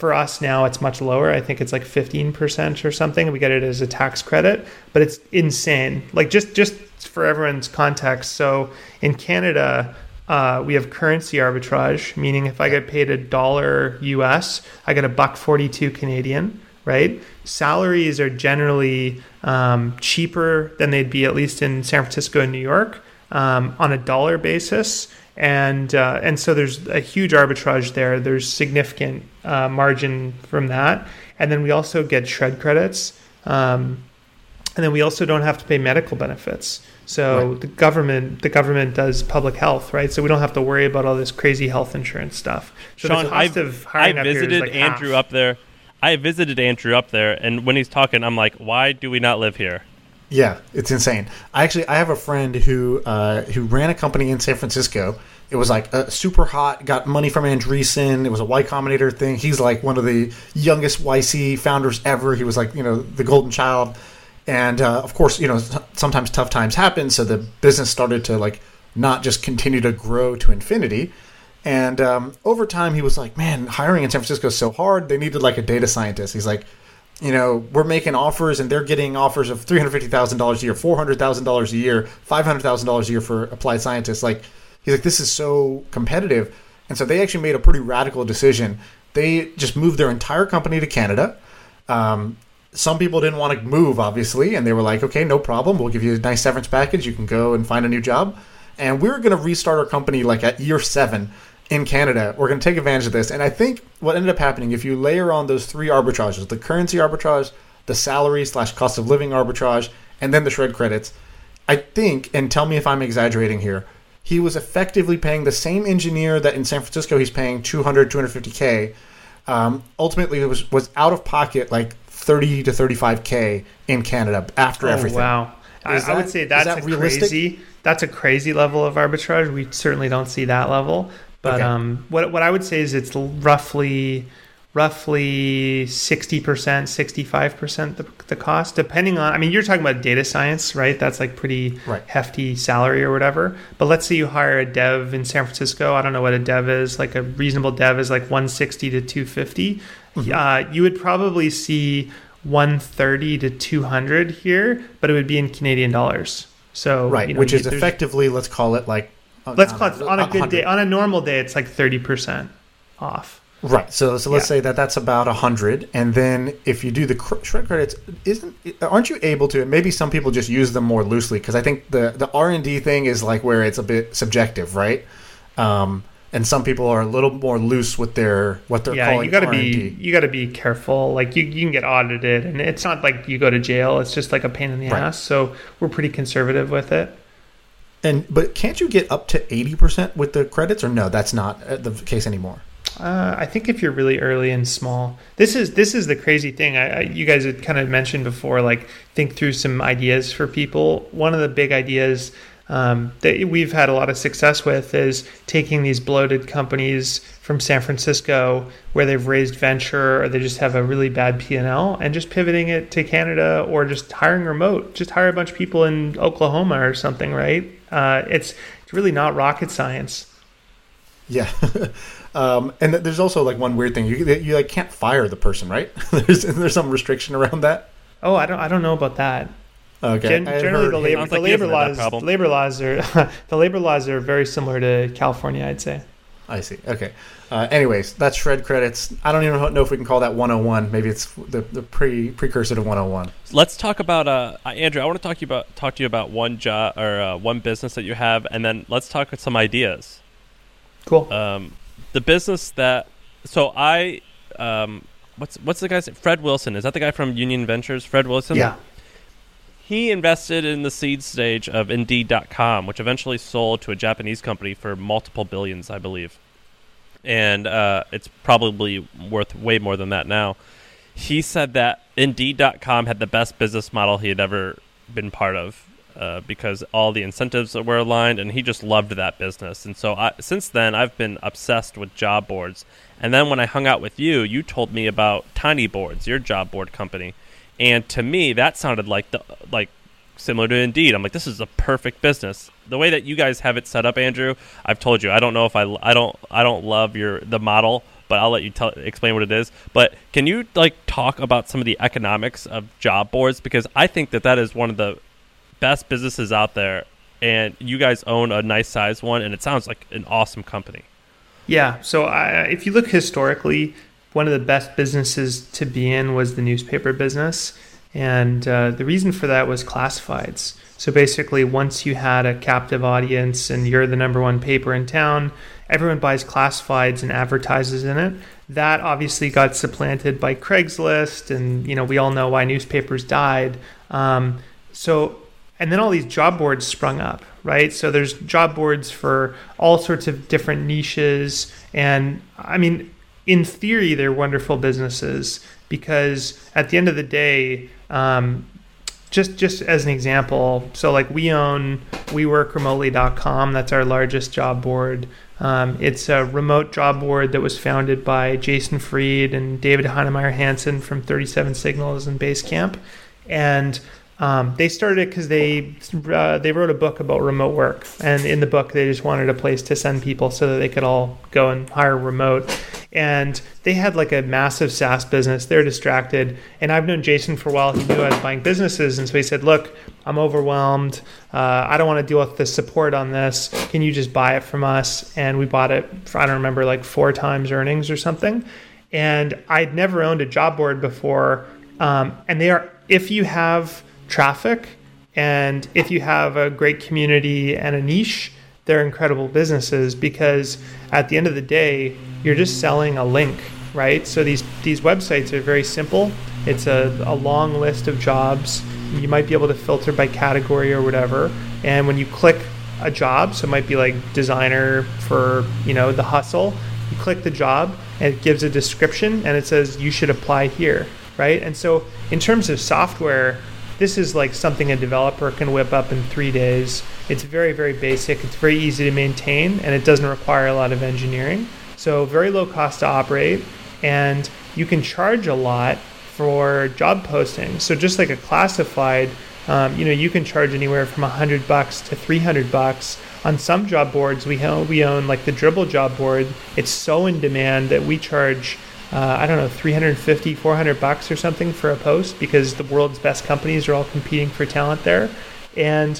For us now, it's much lower. I think it's like fifteen percent or something. We get it as a tax credit, but it's insane. Like just, just for everyone's context. So in Canada, uh, we have currency arbitrage, meaning if I get paid a dollar U S, I get a buck forty-two Canadian, right? Salaries are generally um, cheaper than they'd be at least in San Francisco and New York um, on a dollar basis. And uh, and so there's a huge arbitrage there. There's significant uh, margin from that. And then we also get shred credits. Um, and then we also don't have to pay medical benefits. So right. the government the government does public health, right? So we don't have to worry about all this crazy health insurance stuff. So Sean, the cost I, of hiring I up here is visited like Andrew half. up there. I visited Andrew up there, and when he's talking, I'm like, why do we not live here? Yeah, it's insane. I actually I have a friend who uh, who ran a company in San Francisco. It was like uh, super hot, got money from Andreessen. It was a Y Combinator thing. He's like one of the youngest Y C founders ever. He was like, you know, the golden child. And uh, of course, you know, sometimes tough times happen. So the business started to like not just continue to grow to infinity. And um, over time, he was like, man, hiring in San Francisco is so hard. They needed like a data scientist. He's like, you know, we're making offers and they're getting offers of three hundred fifty thousand dollars a year, four hundred thousand dollars a year, five hundred thousand dollars a year for applied scientists. Like, he's like, this is so competitive. And so they actually made a pretty radical decision. They just moved their entire company to Canada. Um, some people didn't want to move, obviously, and they were like, okay, no problem. We'll give you a nice severance package. You can go and find a new job. And we were going to restart our company like at year seven in Canada. We're going to take advantage of this. And I think what ended up happening, if you layer on those three arbitrages, the currency arbitrage, the salary slash cost of living arbitrage, and then the shred credits, I think, and tell me if I'm exaggerating here, he was effectively paying the same engineer that in San Francisco he's paying two hundred, two hundred fifty K. Um, ultimately, it was, was out of pocket like thirty to thirty-five K in Canada after oh, everything. Wow. I, that, I would say that's that a realistic? crazy that's a crazy level of arbitrage. We certainly don't see that level. But okay. um, what what I would say is it's roughly roughly sixty percent, sixty-five percent the, the cost, depending on, I mean, you're talking about data science, right? That's like pretty right. hefty salary or whatever. But let's say you hire a dev in San Francisco. I don't know what a dev is. Like a reasonable dev is like one sixty to two fifty. Mm-hmm. Uh, you would probably see one thirty to two hundred here, but it would be in Canadian dollars. So, right, you know, which you, is effectively, let's call it like, let's call it on a good one hundred day, on a normal day, it's like thirty percent off. Right. So, so let's Yeah. say that that's about one hundred. And then if you do the cr- shred credits, isn't aren't you able to, and maybe some people just use them more loosely, because I think the, the R and D thing is like where it's a bit subjective, right? Um, and some people are a little more loose with their what they're Yeah, calling you got to R and D. be you got to be careful. Like you, you can get audited, and it's not like you go to jail. It's just like a pain in the Right. ass. So we're pretty conservative with it. And but can't you get up to eighty percent with the credits, or no? That's not uh, the case anymore. Uh, I think if you're really early and small, this is this is the crazy thing. I, I, you guys had kind of mentioned before, like think through some ideas for people. One of the big ideas um, that we've had a lot of success with is taking these bloated companies from San Francisco where they've raised venture or they just have a really bad P and L and just pivoting it to Canada or just hiring remote. Just hire a bunch of people in Oklahoma or something, right? Uh, it's it's really not rocket science. Yeah. Um, and th- there's also like one weird thing. You you like can't fire the person, right? there's there's some restriction around that. Oh, I don't I don't know about that. Okay. Gen- I had generally, heard- the labor Sounds the like he labor hasn't had that laws problem. labor laws are the labor laws are very similar to California, I'd say. I see. Okay. Uh, anyways, that's shred credits. I don't even know if we can call that one oh one. Maybe it's the the pre precursor to one oh one. Let's talk about uh, Andrew. I want to talk to you about talk to you about one job or uh, one business that you have, and then let's talk some ideas. Cool. Um, the business that so I um, what's what's the guy's name? Fred Wilson, is that the guy from Union Ventures? Fred Wilson. Yeah. He invested in the seed stage of Indeed dot com, which eventually sold to a Japanese company for multiple billions, I believe. And uh, it's probably worth way more than that now. He said that Indeed dot com had the best business model he had ever been part of uh, because all the incentives were aligned, and he just loved that business. And so I, since then, I've been obsessed with job boards. And then when I hung out with you, you told me about Tiny Boards, your job board company. And to me, that sounded like the like similar to Indeed. I'm like, this is a perfect business. The way that you guys have it set up, Andrew, I've told you, I don't know if I, I don't I don't love your the model, but I'll let you tell explain what it is. But can you like talk about some of the economics of job boards? Because I think that that is one of the best businesses out there, and you guys own a nice sized one, and it sounds like an awesome company. Yeah. So I, if you look historically, one of the best businesses to be in was the newspaper business. And uh, the reason for that was classifieds. So basically, once you had a captive audience and you're the number one paper in town, everyone buys classifieds and advertises in it. That obviously got supplanted by Craigslist, and you know we all know why newspapers died. Um, so, and then all these job boards sprung up, right? So there's job boards for all sorts of different niches, and I mean, in theory, they're wonderful businesses because at the end of the day. Um, just just as an example, so like we own we work remotely dot com. That's our largest job board. Um, it's a remote job board that was founded by Jason Fried and David Heinemeier Hansen from thirty-seven Signals and Basecamp. And um, they started it because they uh, they wrote a book about remote work. And in the book, they just wanted a place to send people so that they could all go and hire remote. And they had like a massive SaaS business. They're distracted. And I've known Jason for a while. He knew I was buying businesses. And so he said, look, I'm overwhelmed. Uh, I don't want to deal with the support on this. Can you just buy it from us? And we bought it for, I don't remember, like four times earnings or something. And I'd never owned a job board before. Um, and they are, if you have traffic and if you have a great community and a niche, they're incredible businesses because at the end of the day, you're just selling a link, right? So these these websites are very simple. It's a, a long list of jobs. You might be able to filter by category or whatever. And when you click a job, so it might be like designer for, you know, the hustle, you click the job and it gives a description and it says you should apply here, right? And so in terms of software, this is like something a developer can whip up in three days. It's very, very basic. It's very easy to maintain, and it doesn't require a lot of engineering. So very low cost to operate, and you can charge a lot for job postings. So just like a classified, um, you know, you can charge anywhere from a hundred bucks to three hundred bucks. On some job boards, we own, we own like the Dribbble job board. It's so in demand that we charge. Uh, I don't know, three hundred fifty, four hundred bucks or something for a post because the world's best companies are all competing for talent there. And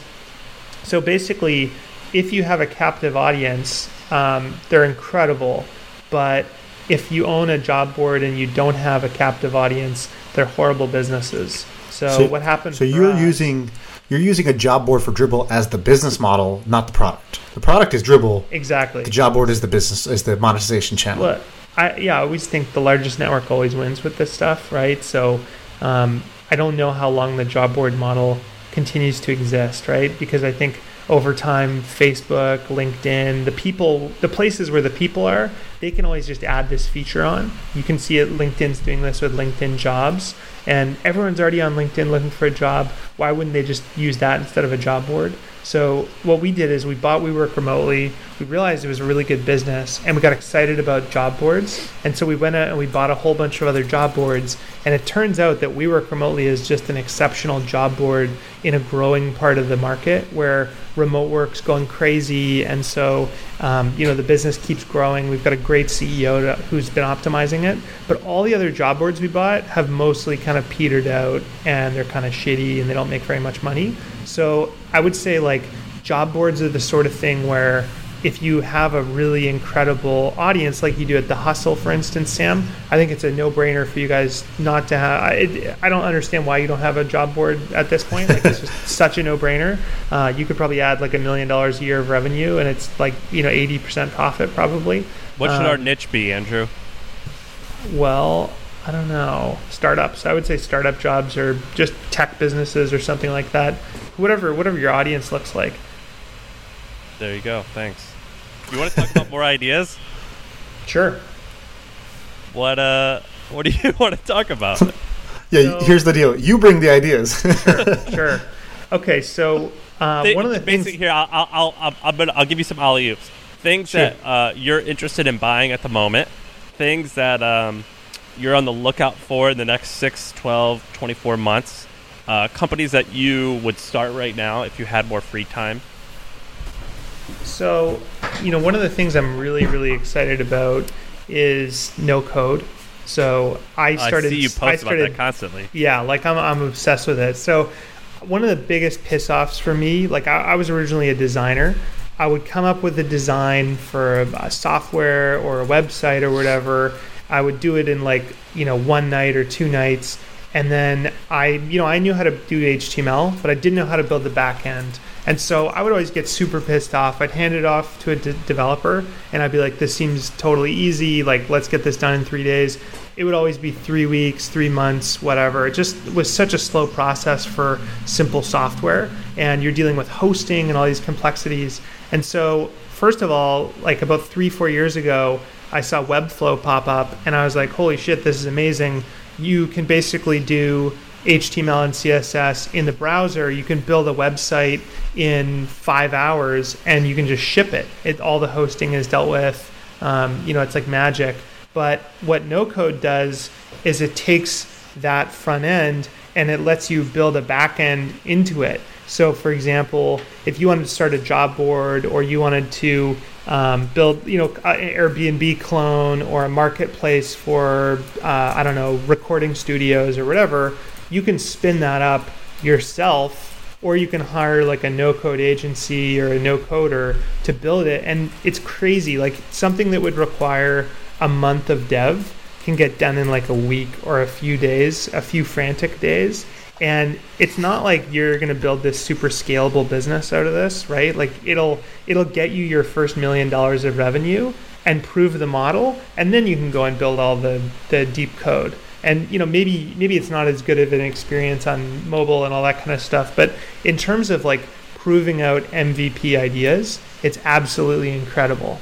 so basically, if you have a captive audience, um, they're incredible. But if you own a job board and you don't have a captive audience, they're horrible businesses. So, so what happens? So you're us, using you're using a job board for Dribbble as the business model, not the product. The product is Dribbble. Exactly. The job board is the business, is the monetization channel. Well, I, yeah, I always think the largest network always wins with this stuff, right? So um, I don't know how long the job board model continues to exist, right? Because I think over time, Facebook, LinkedIn, the people, the places where the people are, they can always just add this feature on. You can see it, LinkedIn's doing this with LinkedIn Jobs, and everyone's already on LinkedIn looking for a job. Why wouldn't they just use that instead of a job board? So what we did is we bought We Work Remotely. We realized it was a really good business, and we got excited about job boards. And so we went out and we bought a whole bunch of other job boards. And it turns out that We Work Remotely is just an exceptional job board in a growing part of the market where remote work's going crazy. And so, um, you know, the business keeps growing. We've got a great C E O to, who's been optimizing it. But all the other job boards we bought have mostly kind of petered out, and they're kind of shitty and they don't make very much money. So I would say like job boards are the sort of thing where if you have a really incredible audience like you do at The Hustle, for instance, Sam, I think it's a no-brainer for you guys not to have. I, I don't understand why you don't have a job board at this point. Like it's just such a no-brainer. Uh, you could probably add like a million dollars a year of revenue, and it's like, you know, eighty percent profit probably. What should um, our niche be, Andrew? Well, I don't know. Startups. I would say startup jobs or just tech businesses or something like that. Whatever, whatever your audience looks like. There you go. Thanks. You want to talk about more ideas? Sure. What uh? What do you want to talk about? Yeah, So- here's the deal. You bring the ideas. Sure, sure. Okay, so uh, Th- one of the basic things. here. I'll I'll I'll I'll, gonna, I'll give you some alley oops. Things Sure. that uh, you're interested in buying at the moment. Things that um, you're on the lookout for in the next six, twelve, twenty-four months. Uh, companies that you would start right now if you had more free time. So, you know, one of the things I'm really, really excited about is no code. So I started. I see you post I started, about that constantly. Yeah, like I'm I'm obsessed with it. So one of the biggest piss offs for me, like I, I was originally a designer. I would come up with a design for a, a software or a website or whatever. I would do it in like, you know, one night or two nights. And then I, you know, I knew how to do H T M L, but I didn't know how to build the back end. And so I would always get super pissed off. I'd hand it off to a de- developer and I'd be like, this seems totally easy. Like, let's get this done in three days. It would always be three weeks, three months, whatever. It just was such a slow process for simple software. And you're dealing with hosting and all these complexities. And so, first of all, like about three, four years ago, I saw Webflow pop up and I was like, holy shit, this is amazing. You can basically do H T M L and C S S in the browser. You can build a website in five hours and you can just ship it. It all the hosting is dealt with. Um, you know, it's like magic. But what no code does is it takes that front end and it lets you build a back end into it. So for example, if you wanted to start a job board or you wanted to um, build, you know, an Airbnb clone or a marketplace for, uh, I don't know, recording studios or whatever, you can spin that up yourself, or you can hire like a no-code agency or a no-coder to build it. And it's crazy. Like something that would require a month of dev can get done in like a week or a few days, a few frantic days. And it's not like you're going to build this super scalable business out of this, right? Like it'll it'll get you your first million dollars of revenue and prove the model, and then you can go and build all the, the deep code. And you know, maybe maybe it's not as good of an experience on mobile and all that kind of stuff, but in terms of like proving out M V P ideas, it's absolutely incredible.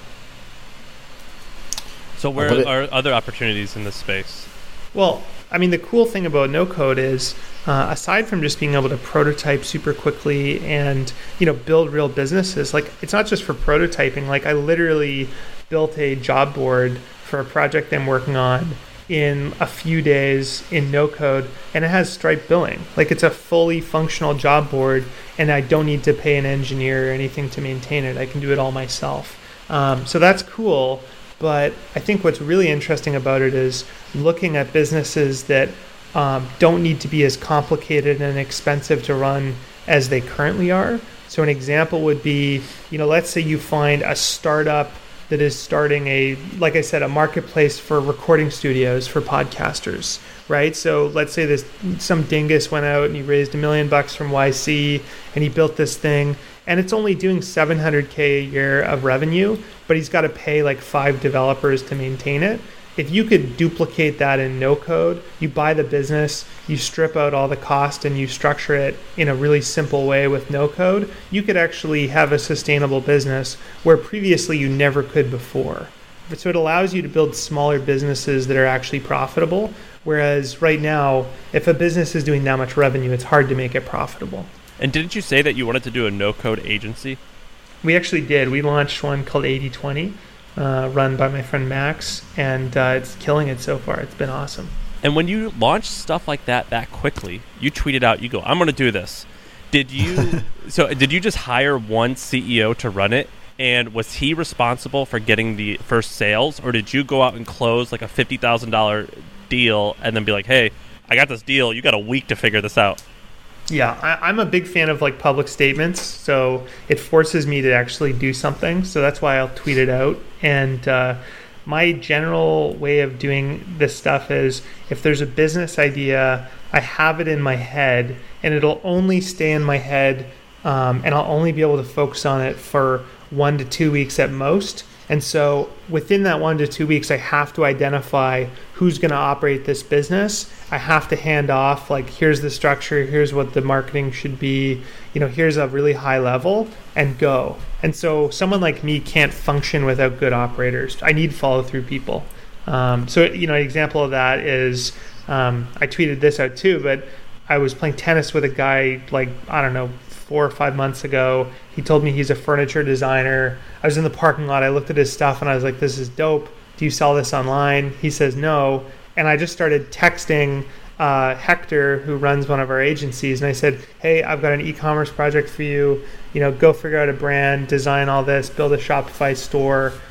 So where are other opportunities in this space? Well, I mean, the cool thing about no code is, uh, aside from just being able to prototype super quickly and, you know, build real businesses, like it's not just for prototyping. Like I literally built a job board for a project I'm working on in a few days in no code, and it has Stripe billing. Like it's a fully functional job board, and I don't need to pay an engineer or anything to maintain it. I can do it all myself. Um, so that's cool. But I think what's really interesting about it is looking at businesses that um, don't need to be as complicated and expensive to run as they currently are. So an example would be, you know, let's say you find a startup that is starting a, like I said, a marketplace for recording studios for podcasters, right? So let's say this some dingus went out and he raised a million bucks from Y C and he built this thing, and it's only doing seven hundred K a year of revenue, but he's got to pay like five developers to maintain it. If you could duplicate that in no code, you buy the business, you strip out all the cost, and you structure it in a really simple way with no code, you could actually have a sustainable business where previously you never could before. So it allows you to build smaller businesses that are actually profitable, whereas right now, if a business is doing that much revenue, it's hard to make it profitable. And didn't you say that you wanted to do a no-code agency? We actually did. We launched one called eighty twenty. Uh, run by my friend Max, and uh, it's killing it so far. It's been awesome. And when you launch stuff like that that quickly, you tweet it out, you go, I'm going to do this. Did you so did you just hire one C E O to run it? And was he responsible for getting the first sales, or did you go out and close like a fifty thousand dollars deal and then be like, hey, I got this deal, you got a week to figure this out? Yeah, I, I'm a big fan of like public statements, so it forces me to actually do something. So that's why I'll tweet it out. And uh, my general way of doing this stuff is if there's a business idea, I have it in my head, and it'll only stay in my head, um, and I'll only be able to focus on it for one to two weeks at most. And so within that one to two weeks, I have to identify who's going to operate this business. I have to hand off, like, here's the structure, here's what the marketing should be, you know, here's a really high level, and go. And so someone like me can't function without good operators. I need follow-through people. Um, so, you know, an example of that is, um, I tweeted this out too, but I was playing tennis with a guy, like, I don't know, four or five months ago. He told me he's a furniture designer. I was in the parking lot. I looked at his stuff and I was like, this is dope. Do you sell this online? He says no. And I just started texting uh, Hector, who runs one of our agencies. And I said, hey, I've got an e-commerce project for you. You know, go figure out a brand, design all this, build a Shopify store.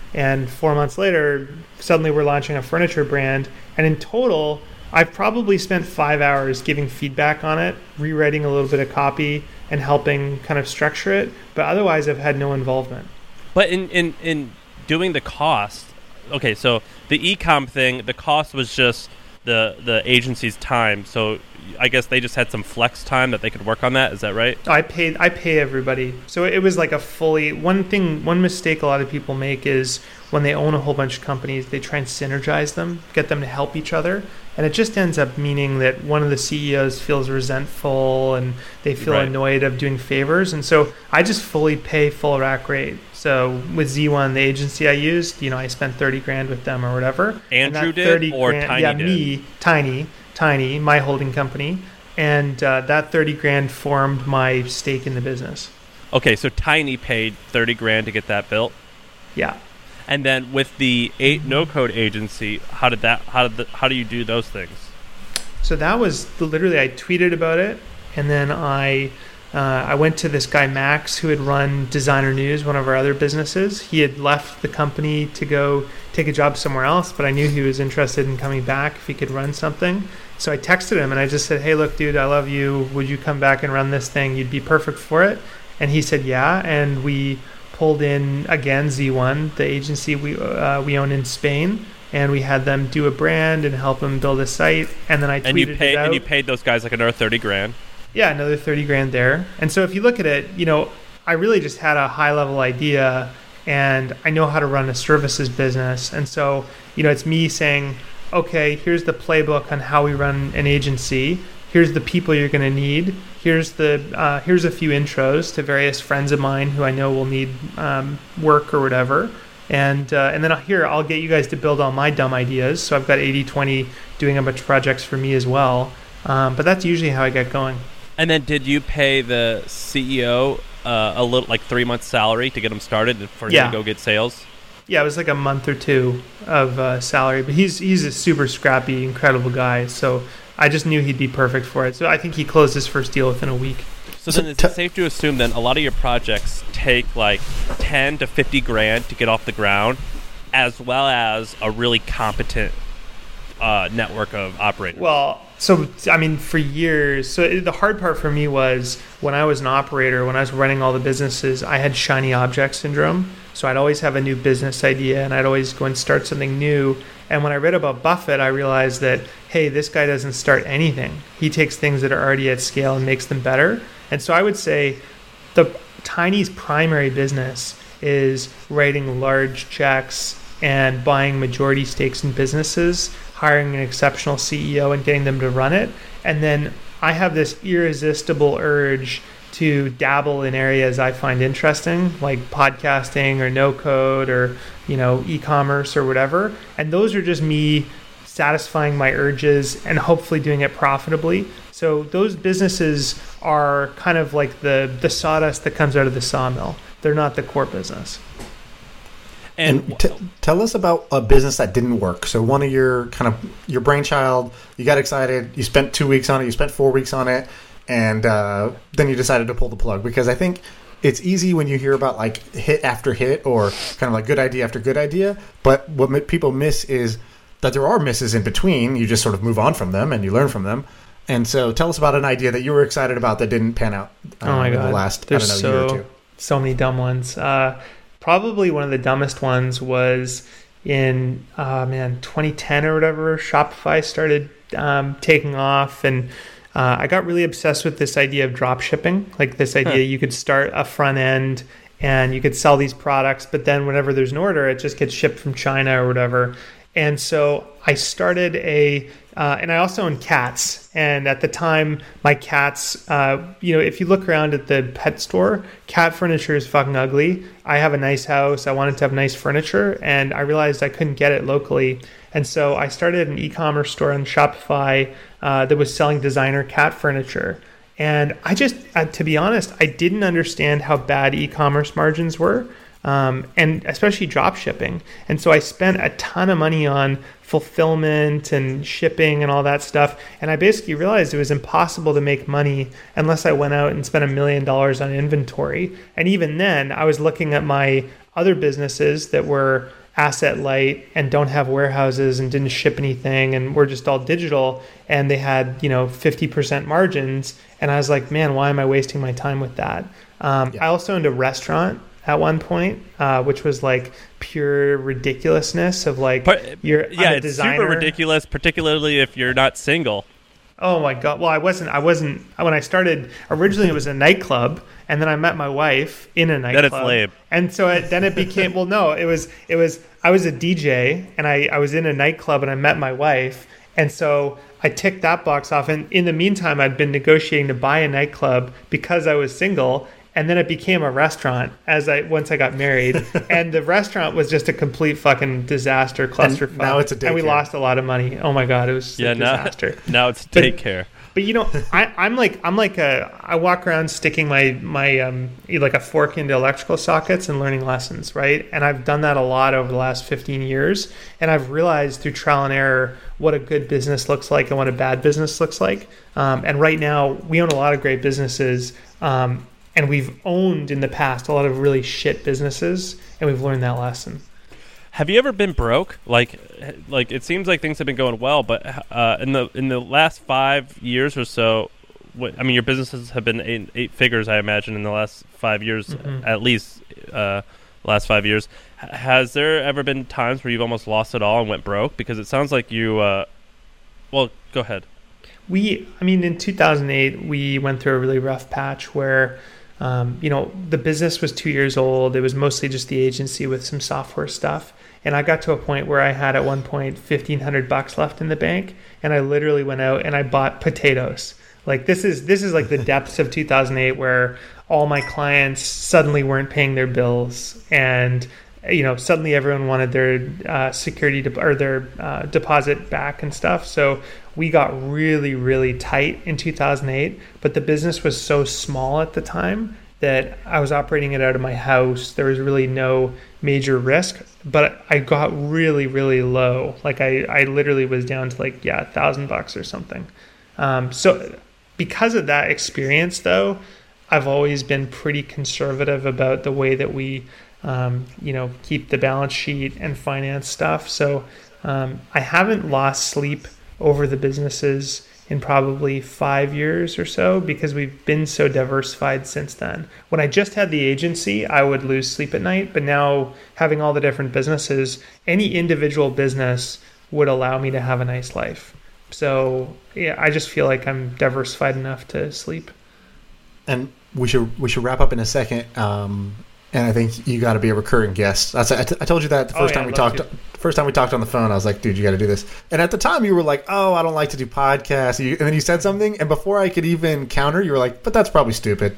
And four months later, suddenly we're launching a furniture brand. And in total, I've probably spent five hours giving feedback on it, rewriting a little bit of copy, and helping kind of structure it. But otherwise, I've had no involvement. But in, in, in doing the cost, okay, so the e-com thing, the cost was just the the agency's time. So I guess they just had some flex time that they could work on that. Is that right? I paid. I pay everybody. So it was like a fully one thing. One mistake a lot of people make is when they own a whole bunch of companies, they try and synergize them, get them to help each other, and it just ends up meaning that one of the C E Os feels resentful and they feel Right. annoyed of doing favors. And so I just fully pay full rack rate. So with Z one, the agency I used, you know, I spent thirty grand with them or whatever. And Andrew that did, thirty or grand, Tiny yeah, did? me, Tiny, Tiny, my holding company. And uh, that thirty grand formed my stake in the business. Okay, so Tiny paid thirty grand to get that built. Yeah. And then with the eight no code agency, how did that how did the, how do you do those things? So that was literally, I tweeted about it, and then I uh, I went to this guy Max who had run Designer News, one of our other businesses. He had left the company to go take a job somewhere else, but I knew he was interested in coming back if he could run something. So I texted him and I just said, "Hey, look, dude, I love you. Would you come back and run this thing? You'd be perfect for it." And he said, "Yeah." And we pulled in again Z one, the agency we uh, we own in Spain. And we had them do a brand and help them build a site. And then I tweeted And you paid it out. and you paid those guys like another thirty grand. Yeah, another thirty grand there. And so if you look at it, you know, I really just had a high level idea and I know how to run a services business. And so, you know, it's me saying, okay, here's the playbook on how we run an agency. Here's the people you're going to need. Here's the uh, here's a few intros to various friends of mine who I know will need um, work or whatever. And uh, and then here, I'll get you guys to build all my dumb ideas. So I've got eighty twenty doing a bunch of projects for me as well. Um, but that's usually how I get going. And then did you pay the C E O uh, a little like three months salary to get him started for him Yeah. to go get sales? Yeah, it was like a month or two of uh, salary. But he's he's a super scrappy, incredible guy. So I just knew he'd be perfect for it. So I think he closed his first deal within a week. So, So then it's t- safe to assume then a lot of your projects take like ten to fifty grand to get off the ground, as well as a really competent uh, network of operators. Well, so I mean, for years. So it, the hard part for me was when I was an operator, when I was running all the businesses, I had shiny object syndrome. So I'd always have a new business idea, and I'd always go and start something new. And when I read about Buffett, I realized that, hey, this guy doesn't start anything. He takes things that are already at scale and makes them better. And so I would say the Tiny's primary business is writing large checks and buying majority stakes in businesses, hiring an exceptional C E O and getting them to run it. And then I have this irresistible urge to dabble in areas I find interesting, like podcasting or no code or, you know, e-commerce or whatever. And those are just me satisfying my urges and hopefully doing it profitably. So those businesses are kind of like the, the sawdust that comes out of the sawmill. They're not the core business. and And t- tell us about a business that didn't work. So one of your kind of your brainchild, you got excited, you spent two weeks on it, you spent four weeks on it, and uh, then you decided to pull the plug. Because I think it's easy when you hear about like hit after hit or kind of like good idea after good idea. But what m- people miss is that there are misses in between. You just sort of move on from them and you learn from them. And so tell us about an idea that you were excited about that didn't pan out um, Oh my in God. the last, There's I don't know, so, year or two. so many dumb ones. Uh, probably one of the dumbest ones was in, uh, man, twenty ten or whatever. Shopify started um, taking off, and uh, I got really obsessed with this idea of drop shipping. Like this idea Huh. you could start a front end and you could sell these products, but then whenever there's an order, it just gets shipped from China or whatever. And so I started a, uh, and I also own cats. And at the time, my cats, uh, you know, if you look around at the pet store, cat furniture is fucking ugly. I have a nice house. I wanted to have nice furniture, and I realized I couldn't get it locally. And so I started an e-commerce store on Shopify uh, that was selling designer cat furniture. And I just, uh, to be honest, I didn't understand how bad e-commerce margins were. Um, and especially drop shipping. And so I spent a ton of money on fulfillment and shipping and all that stuff. And I basically realized it was impossible to make money unless I went out and spent a million dollars on inventory. And even then, I was looking at my other businesses that were asset light and don't have warehouses and didn't ship anything and we're just all digital, and they had, you know, fifty percent margins. And I was like, man, why am I wasting my time with that? Um, yeah. I also owned a restaurant at one point, uh, which was like pure ridiculousness of like, but, you're yeah, a it's designer. Super ridiculous, particularly if you're not single. Oh my God. Well, I wasn't, I wasn't, when I started, originally it was a nightclub, and then I met my wife in a nightclub. Then it's lame. And so it, then it became, well, no, it was, it was, I was a D J, and I, I was in a nightclub, and I met my wife. And so I ticked that box off. And in the meantime, I'd been negotiating to buy a nightclub because I was single. And then it became a restaurant as I once I got married, and the restaurant was just a complete fucking disaster, clusterfuck. Now it's a daycare. And we lost a lot of money. Oh my God, it was yeah, a disaster. Now, now it's daycare. But, but you know, I, I'm like I'm like a I walk around sticking my my um like a fork into electrical sockets and learning lessons, right? And I've done that a lot over the last fifteen years, and I've realized through trial and error what a good business looks like and what a bad business looks like. Um, and right now, we own a lot of great businesses. Um, And we've owned in the past a lot of really shit businesses, and we've learned that lesson. Have you ever been broke? Like, like it seems like things have been going well, but uh, in the in the last five years or so, what, I mean, your businesses have been eight, eight figures, I imagine, in the last five years, mm-hmm. at least uh, last five years. H- has there ever been times where you've almost lost it all and went broke? Because it sounds like you. Uh, well, go ahead. We, I mean, in two thousand eight, we went through a really rough patch where. Um, you know, the business was two years old. It was mostly just the agency with some software stuff. And I got to a point where I had at one point fifteen hundred bucks left in the bank. And I literally went out and I bought potatoes. Like this is, this is like the depths of two thousand eight where all my clients suddenly weren't paying their bills. And, you know, suddenly everyone wanted their uh, security de- or their uh, deposit back and stuff. So we got really, really tight in two thousand eight, but the business was so small at the time that I was operating it out of my house. There was really no major risk, but I got really, really low. Like I, I literally was down to like, yeah, a thousand bucks or something. Um, so because of that experience though, I've always been pretty conservative about the way that we, um, you know, keep the balance sheet and finance stuff. So um, I haven't lost sleep over the businesses in probably five years or so because we've been so diversified since then. When I just had the agency, I would lose sleep at night, but now having all the different businesses, any individual business would allow me to have a nice life. So yeah, I just feel like I'm diversified enough to sleep. And we should we should wrap up in a second. Um, and I think you got to be a recurring guest. That's I, t- I told you that the first oh, yeah, time we talked. To. First time we talked on the phone, I was like, dude, you got to do this. And at the time, you were like, oh, I don't like to do podcasts. You, and then you said something, and before I could even counter, you were like, but that's probably stupid.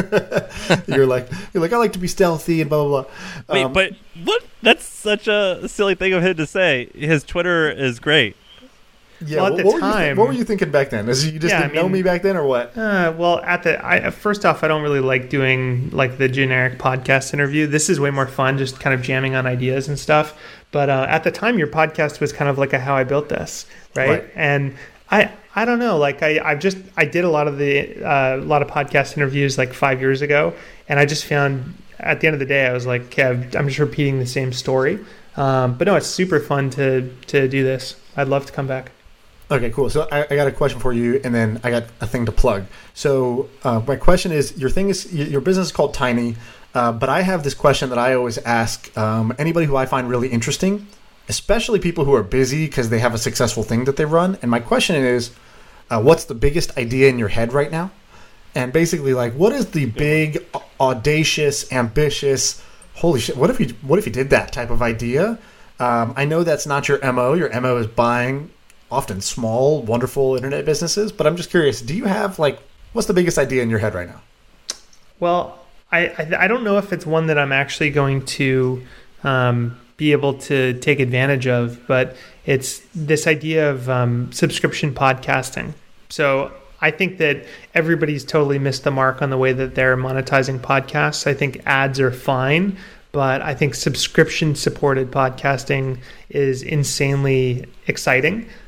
you're like, you're like, I like to be stealthy and blah blah blah. Wait, um, but what? That's such a silly thing of him to say. His Twitter is great. Yeah, well, at what, the what time, were you th- what were you thinking back then? Is you just yeah, didn't I mean, know me back then, or what? Uh, well, at the I, first off, I don't really like doing like the generic podcast interview. This is way more fun, just kind of jamming on ideas and stuff. But uh, at the time, your podcast was kind of like a how I built this, right? right. And I I don't know, like I I just I did a lot of the uh, a lot of podcast interviews like five years ago, and I just found at the end of the day, I was like, okay, I'm just repeating the same story. Um, but no, it's super fun to to do this. I'd love to come back. Okay, cool. So I, I got a question for you, and then I got a thing to plug. So uh, my question is, your thing is your business is called Tiny, uh, but I have this question that I always ask um, anybody who I find really interesting, especially people who are busy because they have a successful thing that they run. And my question is, uh, what's the biggest idea in your head right now? And basically, like, what is the big, audacious, ambitious, holy shit, what if you what if you did that type of idea? Um, I know that's not your M O. Your M O is buying often small, wonderful internet businesses, but I'm just curious, do you have, like, what's the biggest idea in your head right now? Well, I, I, I don't know if it's one that I'm actually going to um, be able to take advantage of, but it's this idea of um, subscription podcasting. So I think that everybody's totally missed the mark on the way that they're monetizing podcasts. I think ads are fine, but I think subscription-supported podcasting is insanely exciting.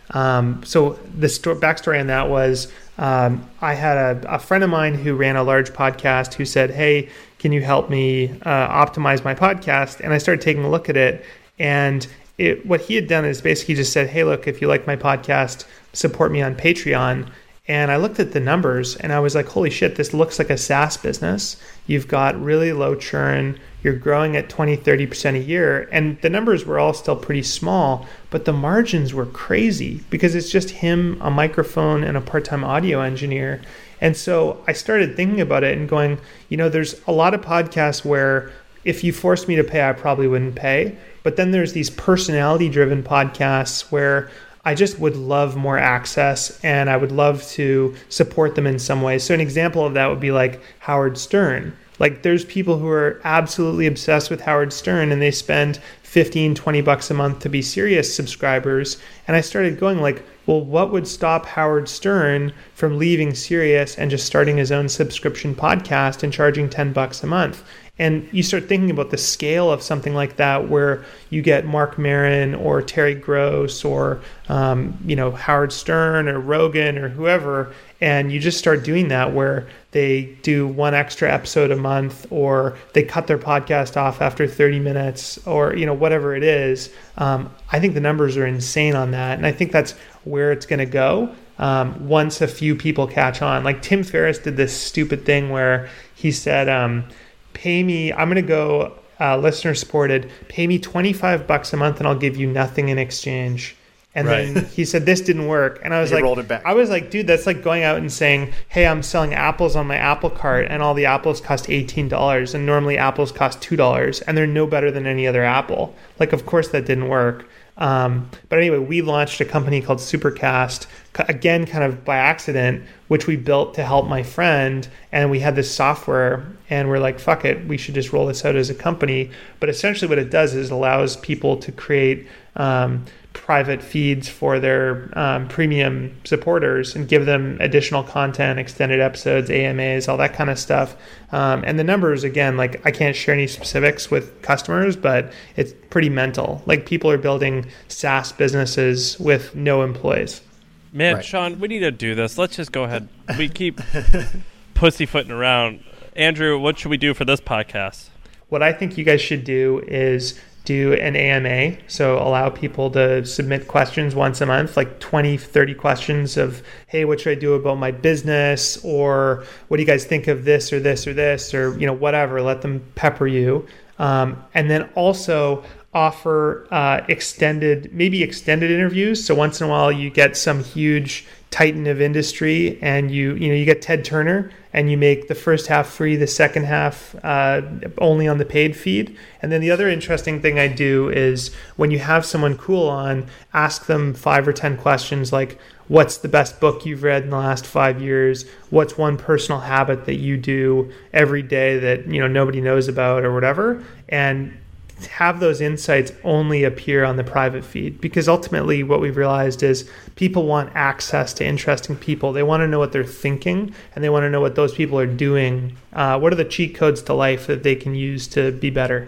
Um, so the sto- backstory on that was um, I had a, a friend of mine who ran a large podcast who said, hey, can you help me uh, optimize my podcast? And I started taking a look at it. And it, what he had done is basically just said, hey, look, if you like my podcast, support me on Patreon. And I looked at the numbers and I was like, holy shit, this looks like a SaaS business. You've got really low churn. You're growing at twenty, thirty percent a year. And the numbers were all still pretty small, but the margins were crazy because it's just him, a microphone, and a part-time audio engineer. And so I started thinking about it and going, you know, there's a lot of podcasts where if you forced me to pay, I probably wouldn't pay. But then there's these personality-driven podcasts where I just would love more access and I would love to support them in some way. So an example of that would be like Howard Stern. Like there's people who are absolutely obsessed with Howard Stern and they spend fifteen, twenty bucks a month to be Sirius subscribers. And I started going like, well, what would stop Howard Stern from leaving Sirius and just starting his own subscription podcast and charging ten bucks a month? And you start thinking about the scale of something like that where you get Mark Maron or Terry Gross or, um, you know, Howard Stern or Rogan or whoever, and you just start doing that where they do one extra episode a month or they cut their podcast off after thirty minutes or, you know, whatever it is. Um, I think the numbers are insane on that. And I think that's where it's going to go um, once a few people catch on. Like Tim Ferriss did this stupid thing where he said, um, pay me, I'm going to go uh, listener supported, pay me twenty-five bucks a month and I'll give you nothing in exchange. And right. then he said, this didn't work. And I was he like, rolled it back. I was like, dude, that's like going out and saying, hey, I'm selling apples on my Apple cart and all the apples cost eighteen dollars and normally apples cost two dollars and they're no better than any other apple. Like, of course that didn't work. Um, but anyway, we launched a company called Supercast, again, kind of by accident, which we built to help my friend. And we had this software and we're like, fuck it, we should just roll this out as a company. But essentially what it does is it allows people to create um, private feeds for their um, premium supporters and give them additional content, extended episodes, A M As, all that kind of stuff. Um, and the numbers, again, like I can't share any specifics with customers, but it's pretty mental. Like people are building SaaS businesses with no employees. Man, Right. Sean, we need to do this. Let's just go ahead. We keep pussyfooting around. Andrew, what should we do for this podcast? What I think you guys should do is do an A M A. So allow people to submit questions once a month, like twenty, thirty questions of, hey, what should I do about my business? Or what do you guys think of this or this or this or, you know, whatever, let them pepper you. Um, and then also offer uh, extended, maybe extended interviews. So once in a while you get some huge titan of industry and you, you know, you get Ted Turner and you make the first half free, the second half uh, only on the paid feed. And then the other interesting thing I do is when you have someone cool on, ask them five or ten questions like, what's the best book you've read in the last five years? What's one personal habit that you do every day that, you know, nobody knows about or whatever? And have those insights only appear on the private feed, because ultimately what we've realized is people want access to interesting people. They want to know what they're thinking and they want to know what those people are doing. Uh, what are the cheat codes to life that they can use to be better?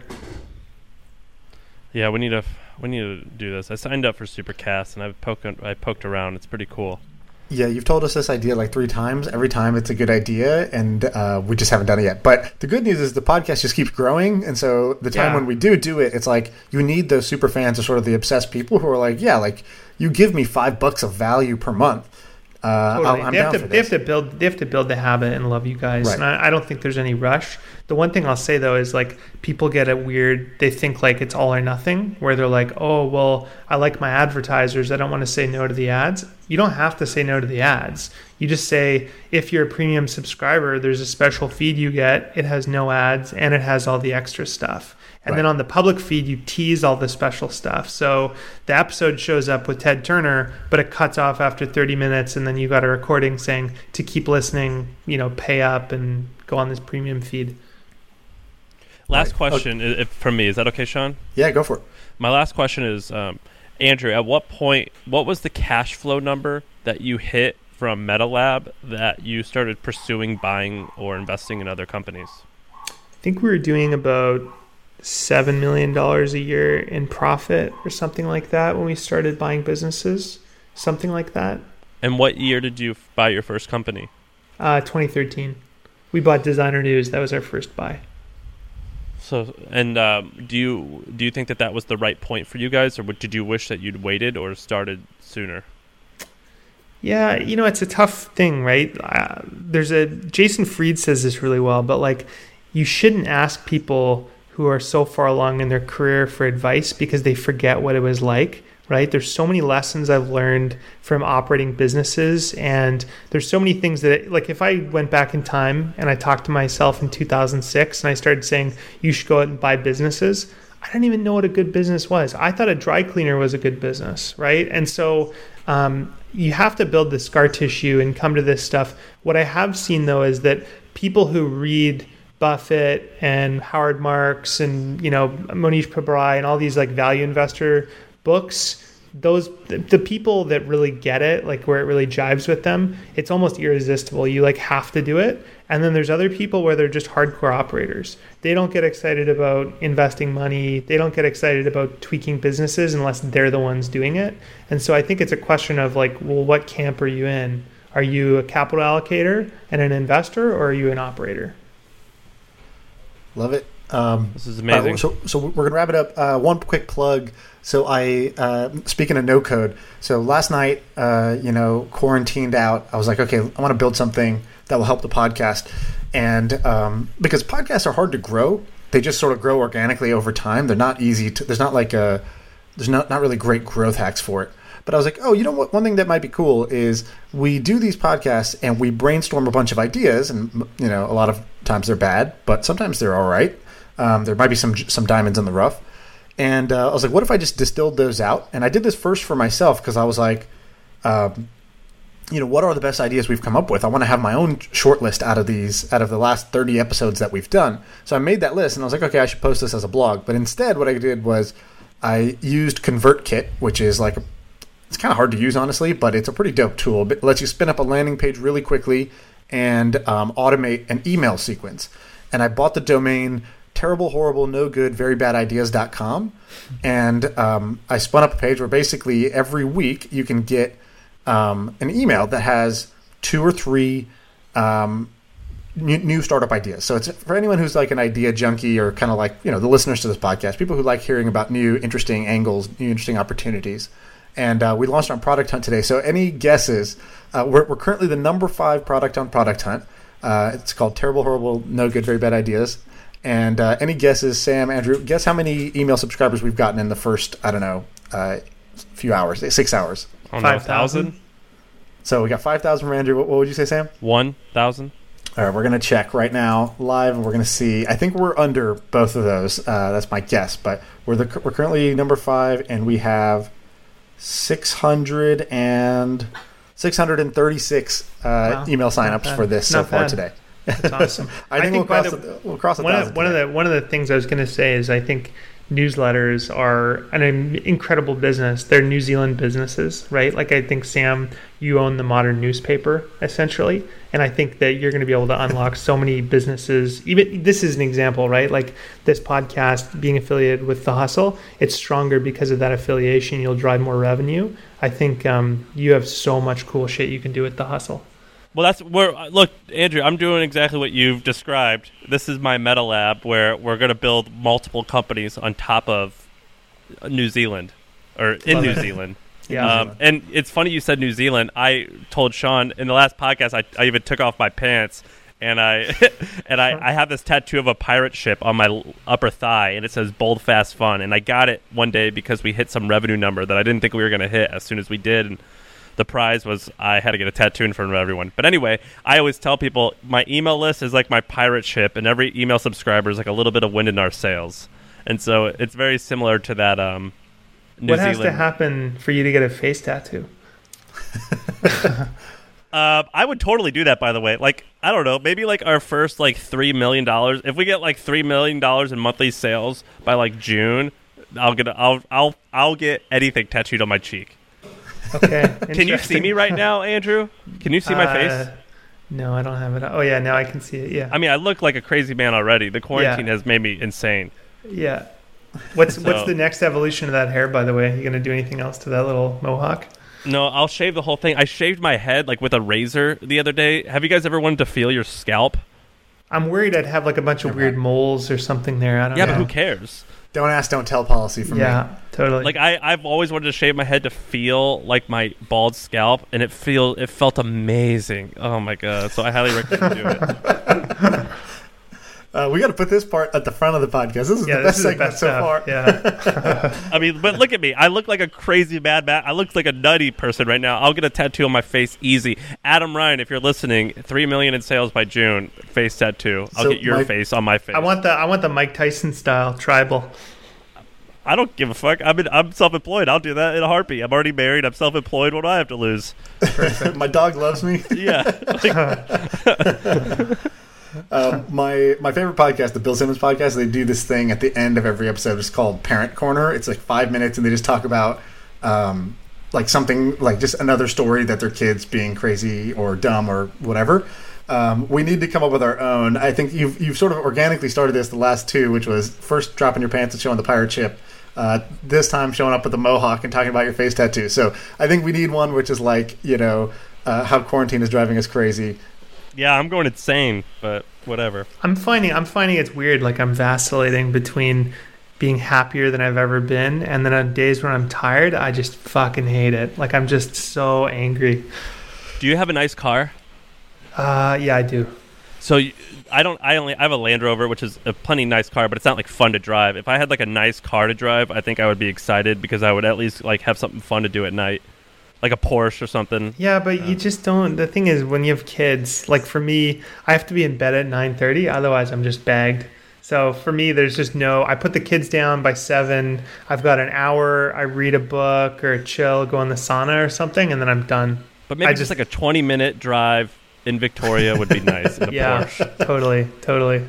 Yeah, we need to we need to do this. I signed up for Supercast and I've poked I poked around. It's pretty cool. Yeah, you've told us this idea like three times. Every time it's a good idea, and uh, we just haven't done it yet. But the good news is the podcast just keeps growing, and so the time Yeah. when we do do it, it's like you need those super fans or sort of the obsessed people who are like, yeah, like you give me five bucks of value per month. Uh, Totally. I'm they down have to for they have this. to build they have to build the habit and love you guys. Right. And I, I don't think there's any rush. The one thing I'll say though is like people get a weird they think like it's all or nothing, where they're like, oh well, I like my advertisers, I don't want to say no to the ads. You don't have to say no to the ads. You just say, if you're a premium subscriber, there's a special feed you get. It has no ads and it has all the extra stuff. And Right. then on the public feed, you tease all the special stuff. So the episode shows up with Ted Turner, but it cuts off after thirty minutes. And then you got a recording saying to keep listening, you know, pay up and go on this premium feed. Last Right. question i if, from me. Is that okay, Sean? Yeah, go for it. My last question is, um, Andrew, at what point, what was the cash flow number that you hit from MetaLab that you started pursuing buying or investing in other companies? I think we were doing about seven million dollars a year in profit or something like that when we started buying businesses. something like that. And what year did you buy your first company? Uh, twenty thirteen. We bought Designer News. That was our first buy. So, and um, do you do you think that that was the right point for you guys, or did you wish that you'd waited or started sooner? Yeah, you know, it's a tough thing, right? Uh, there's a Jason Fried says this really well, but like, you shouldn't ask people who are so far along in their career for advice because they forget what it was like, right? There's so many lessons I've learned from operating businesses, and there's so many things that, like, if I went back in time and I talked to myself in two thousand six and I started saying you should go out and buy businesses, I didn't even know what a good business was. I thought a dry cleaner was a good business, right? And so um, you have to build the scar tissue and come to this stuff. What I have seen, though, is that people who read Buffett and Howard Marks and, you know, Monish Pabrai and all these like value investor books, those the, the people that really get it, like where it really jives with them, it's almost irresistible. You like have to do it. And then there's other people where they're just hardcore operators. They don't get excited about investing money. They don't get excited about tweaking businesses unless they're the ones doing it. And so I think it's a question of like, well, what camp are you in? Are you a capital allocator and an investor, or are you an operator? Love it. Um, this is amazing. Uh, so, so we're going to wrap it up. Uh, one quick plug. So I, uh, speaking of no code, so last night, uh, you know, quarantined out, I was like, okay, I want to build something that will help the podcast. And um, because podcasts are hard to grow, they just sort of grow organically over time. They're not easy to, there's not like a, there's not, not really great growth hacks for it. But I was like, oh, you know what? One thing that might be cool is we do these podcasts and we brainstorm a bunch of ideas. And, you know, a lot of times they're bad, but sometimes they're all right. Um, there might be some some diamonds in the rough. And uh, I was like, what if I just distilled those out? And I did this first for myself because I was like, um, you know, what are the best ideas we've come up with? I want to have my own short list out of these, out of the last thirty episodes that we've done. So I made that list and I was like, okay, I should post this as a blog. But instead, what I did was I used ConvertKit, which is like, a, it's kind of hard to use, honestly, but it's a pretty dope tool. It lets you spin up a landing page really quickly and um, automate an email sequence. And I bought the domain terrible, horrible, no good, very bad ideas dot com. And um, I spun up a page where basically every week you can get um, an email that has two or three um, new, new startup ideas. So it's for anyone who's like an idea junkie or kind of like, you know, the listeners to this podcast, people who like hearing about new, interesting angles, new, interesting opportunities. And uh, we launched on Product Hunt today. So any guesses? Uh, we're, we're currently the number five product on Product Hunt. Uh, it's called Terrible, Horrible, No Good, Very Bad Ideas. And uh, any guesses, Sam, Andrew, guess how many email subscribers we've gotten in the first, I don't know, uh, few hours, six hours? five thousand? So we got five thousand from Andrew. What, what would you say, Sam? one thousand? All right, we're going to check right now live, and we're going to see. I think we're under both of those. Uh, that's my guess. But we're the we're currently number five, and we have six hundred and six hundred thirty-six uh, wow. email signups for this Not so far bad. today. That's awesome. I, I think, think we'll, cross the, the, we'll cross a one thousand. Of, one of the one of the things I was going to say is I think newsletters are an incredible business. They're New Zealand businesses, right? Like I think, Sam, you own the Modern newspaper essentially, and I think that you're going to be able to unlock so many businesses. Even this is an example, right? Like this podcast being affiliated with The Hustle, it's stronger because of that affiliation. You'll drive more revenue. I think um, you have so much cool shit you can do with The Hustle. Well, that's where, look, Andrew, I'm doing exactly what you've described. This is my meta lab where we're going to build multiple companies on top of New Zealand or in Love New it. Zealand. Yeah. Um, and it's funny you said New Zealand. I told Sean in the last podcast, I, I even took off my pants and I and I, I have this tattoo of a pirate ship on my upper thigh and it says bold, fast, fun. And I got it one day because we hit some revenue number that I didn't think we were going to hit as soon as we did. And the prize was I had to get a tattoo in front of everyone. But anyway, I always tell people my email list is like my pirate ship, and every email subscriber is like a little bit of wind in our sails. And so it's very similar to that. Um, New what Zealand. has to happen for you to get a face tattoo? uh, I would totally do that. By the way, like I don't know, maybe like our first like three million dollars. If we get like three million dollars in monthly sales by like June, I'll get a, I'll I'll I'll get anything tattooed on my cheek. Okay. Can you see me right now, Andrew? Can you see my uh, face? No, I don't have it. Oh, yeah, now I can see it. Yeah. I mean, I look like a crazy man already. The quarantine Yeah. has made me insane. Yeah. What's So- what's the next evolution of that hair, by the way? You going to do anything else to that little mohawk? No, I'll shave the whole thing. I shaved my head like with a razor the other day. Have you guys ever wanted to feel your scalp? I'm worried I'd have like a bunch of weird moles or something there. I don't Yeah, know. but who cares? Don't ask, don't tell policy from me. Yeah, totally. Like I, I've always wanted to shave my head to feel like my bald scalp, and it feel it felt amazing. Oh my god! So I highly recommend you do it. Uh, we got to put this part at the front of the podcast. This is yeah, the this best is the segment best so stuff. far. Yeah. I mean, but look at me. I look like a crazy mad man. I look like a nutty person right now. I'll get a tattoo on my face easy. Adam Ryan, if you're listening, three million in sales by June. Face tattoo. I'll So get your my- face on my face. I want the I want the Mike Tyson style tribal. I don't give a fuck. I'm in, I'm self-employed. I'll do that in a heartbeat. I'm already married. I'm self-employed. What do I have to lose? My dog loves me. Yeah. Like, Um, my my favorite podcast, the Bill Simmons podcast, they do this thing at the end of every episode. It's called Parent Corner. It's like five minutes, and they just talk about um, like something like just another story that their kids being crazy or dumb or whatever. Um, we need to come up with our own. I think you've you've sort of organically started this the last two, which was first dropping your pants and showing the pirate ship. Uh, this time showing up with the mohawk and talking about your face tattoo. So I think we need one which is like, you know, uh, how quarantine is driving us crazy. yeah, I'm going insane, but whatever. I'm finding I'm finding it's weird. Like I'm vacillating between being happier than I've ever been, and then on days when I'm tired, I just fucking hate it. Like I'm just so angry. Do you have a nice car? Uh, yeah, I do. So you, I don't. I only. I have a Land Rover, which is a plenty nice car, but it's not like fun to drive. If I had like a nice car to drive, I think I would be excited because I would at least like have something fun to do at night, like a Porsche or something. Yeah, but you just don't. The thing is, when you have kids, like for me, I have to be in bed at nine thirty. Otherwise, I'm just bagged. So for me, there's just no. I put the kids down by seven. I've got an hour. I read a book or chill, go in the sauna or something, and then I'm done. But maybe I just, just- like a twenty minute drive in Victoria would be nice. In a Yeah, Porsche. totally, totally.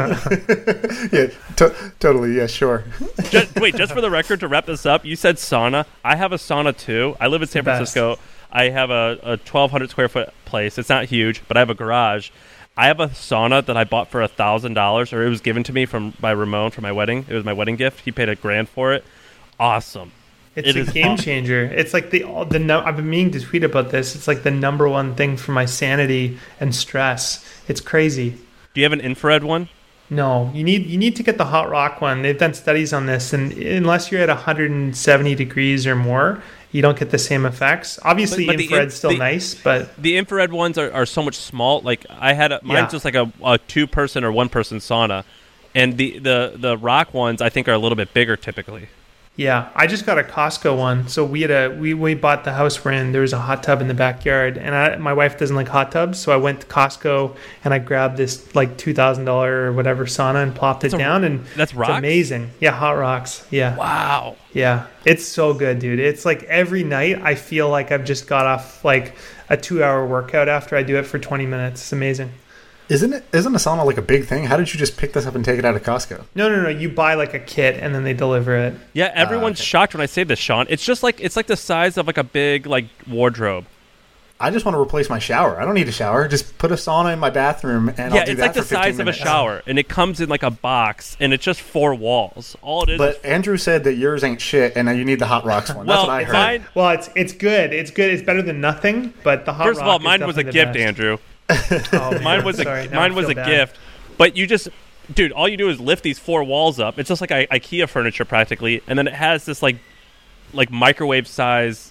Yeah, to- totally. Yeah, sure. Just, wait, just for the record, to wrap this up, you said sauna. I have a sauna too. I live in San Best. Francisco. I have a, a twelve hundred square foot place. It's not huge, but I have a garage. I have a sauna that I bought for a thousand dollars, or it was given to me from by Ramon for my wedding. It was my wedding gift. He paid a grand for it. Awesome. It's It a is game awesome. changer. It's like the the no, I've been meaning to tweet about this. It's like the number one thing for my sanity and stress. It's crazy. Do you have an infrared one? No, you need you need to get the hot rock one. They've done studies on this, and unless you're at one hundred seventy degrees or more, you don't get the same effects. Obviously, But- but the infrared's in- still the- nice, but The infrared ones are, are so much small. Like I had, a, mine's Yeah. just like a, a two person or one person sauna, and the, the the rock ones I think are a little bit bigger typically. yeah, I just got a Costco one. So we had a we, we bought the house we're in. There was a hot tub in the backyard, and I, my wife doesn't like hot tubs, so I went to Costco and I grabbed this like two thousand dollar or whatever sauna and plopped it That's a- down, and That's it's rocks. amazing. Yeah, hot rocks. Yeah. Wow. Yeah, it's so good, dude. It's like every night I feel like I've just got off like a two hour workout after I do it for twenty minutes. It's amazing. Isn't it? Isn't a sauna like a big thing? How did you just pick this up and take it out of Costco? No, no, no. You buy like a kit and then they deliver it. Yeah, everyone's okay. shocked when I say this, Sean. It's just like it's like the size of like a big like wardrobe. I just want to replace my shower. I don't need a shower. Just put a sauna in my bathroom, and yeah, I'll do it's that like the for fifteen size of a minutes. shower, and it comes in like a box, and it's just four walls. All it is. But Andrew said that yours ain't shit, and now you need the Hot Rocks one. That's well, what I if heard. I, Well, it's it's good. It's good. It's better than nothing. But the hot first of rock all, is mine was a definitely gift, the best. Andrew. Oh, man, Mine was a sorry. Now mine I was feel a bad. gift. But you just, dude, all you do is lift these four walls up. It's just like I- IKEA furniture practically, and then it has this like, like microwave size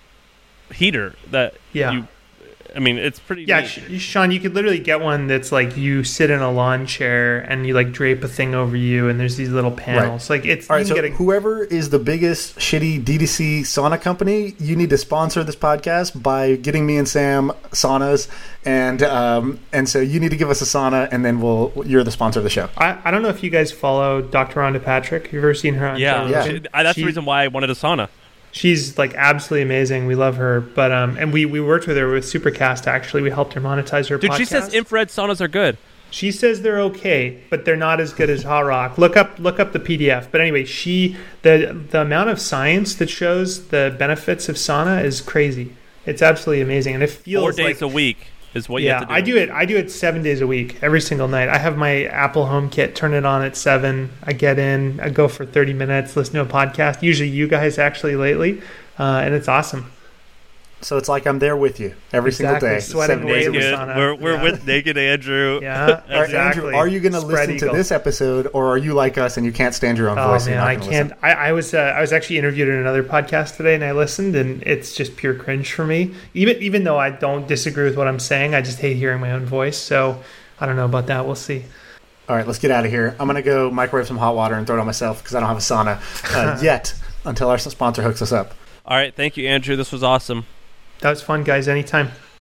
heater that Yeah. you. I mean, it's pretty. Yeah, neat. Sh- Sean, you could literally get one that's like you sit in a lawn chair and you like drape a thing over you, and there's these little panels. Like it's All you right, so can get a, whoever is the biggest shitty D D C sauna company, you need to sponsor this podcast by getting me and Sam saunas, and um, and so you need to give us a sauna, and then we'll you're the sponsor of the show. I, I don't know if you guys follow Doctor Rhonda Patrick. Have you ever seen her on Yeah, television? She- I- that's She- the reason why I wanted a sauna. She's like absolutely amazing. We love her. But um, and we we worked with her with Supercast. Actually, we helped her monetize her Dude, podcast. she says infrared saunas are good. She says they're okay, but they're not as good as Hot Rock. Look up look up the P D F. But anyway, she the the amount of science that shows the benefits of sauna is crazy. It's absolutely amazing, and it feels Four days like a week is what you yeah. have to do. I do it. I do it seven days a week, every single night. I have my Apple HomeKit. Turn it on at seven. I get in. I go for thirty minutes. Listen to a podcast. Usually, you guys actually lately, uh, and it's awesome. So it's like I'm there with you every Exactly. single day. Sweating seven days a away week. in the Naked. sauna. We're we're Yeah. with Naked Andrew. Yeah, All right, exactly. Andrew, are you going to Spread listen to eagle. this episode, or are you like us and you can't stand your own Oh voice? and man, you're I not gonna can't. listen? I, I was uh, I was actually interviewed in another podcast today, and I listened, and it's just pure cringe for me. Even even though I don't disagree with what I'm saying, I just hate hearing my own voice. So I don't know about that. We'll see. All right, let's get out of here. I'm going to go microwave some hot water and throw it on myself because I don't have a sauna uh, yet until our sponsor hooks us up. All right, thank you, Andrew. This was awesome. That was fun, guys. Anytime.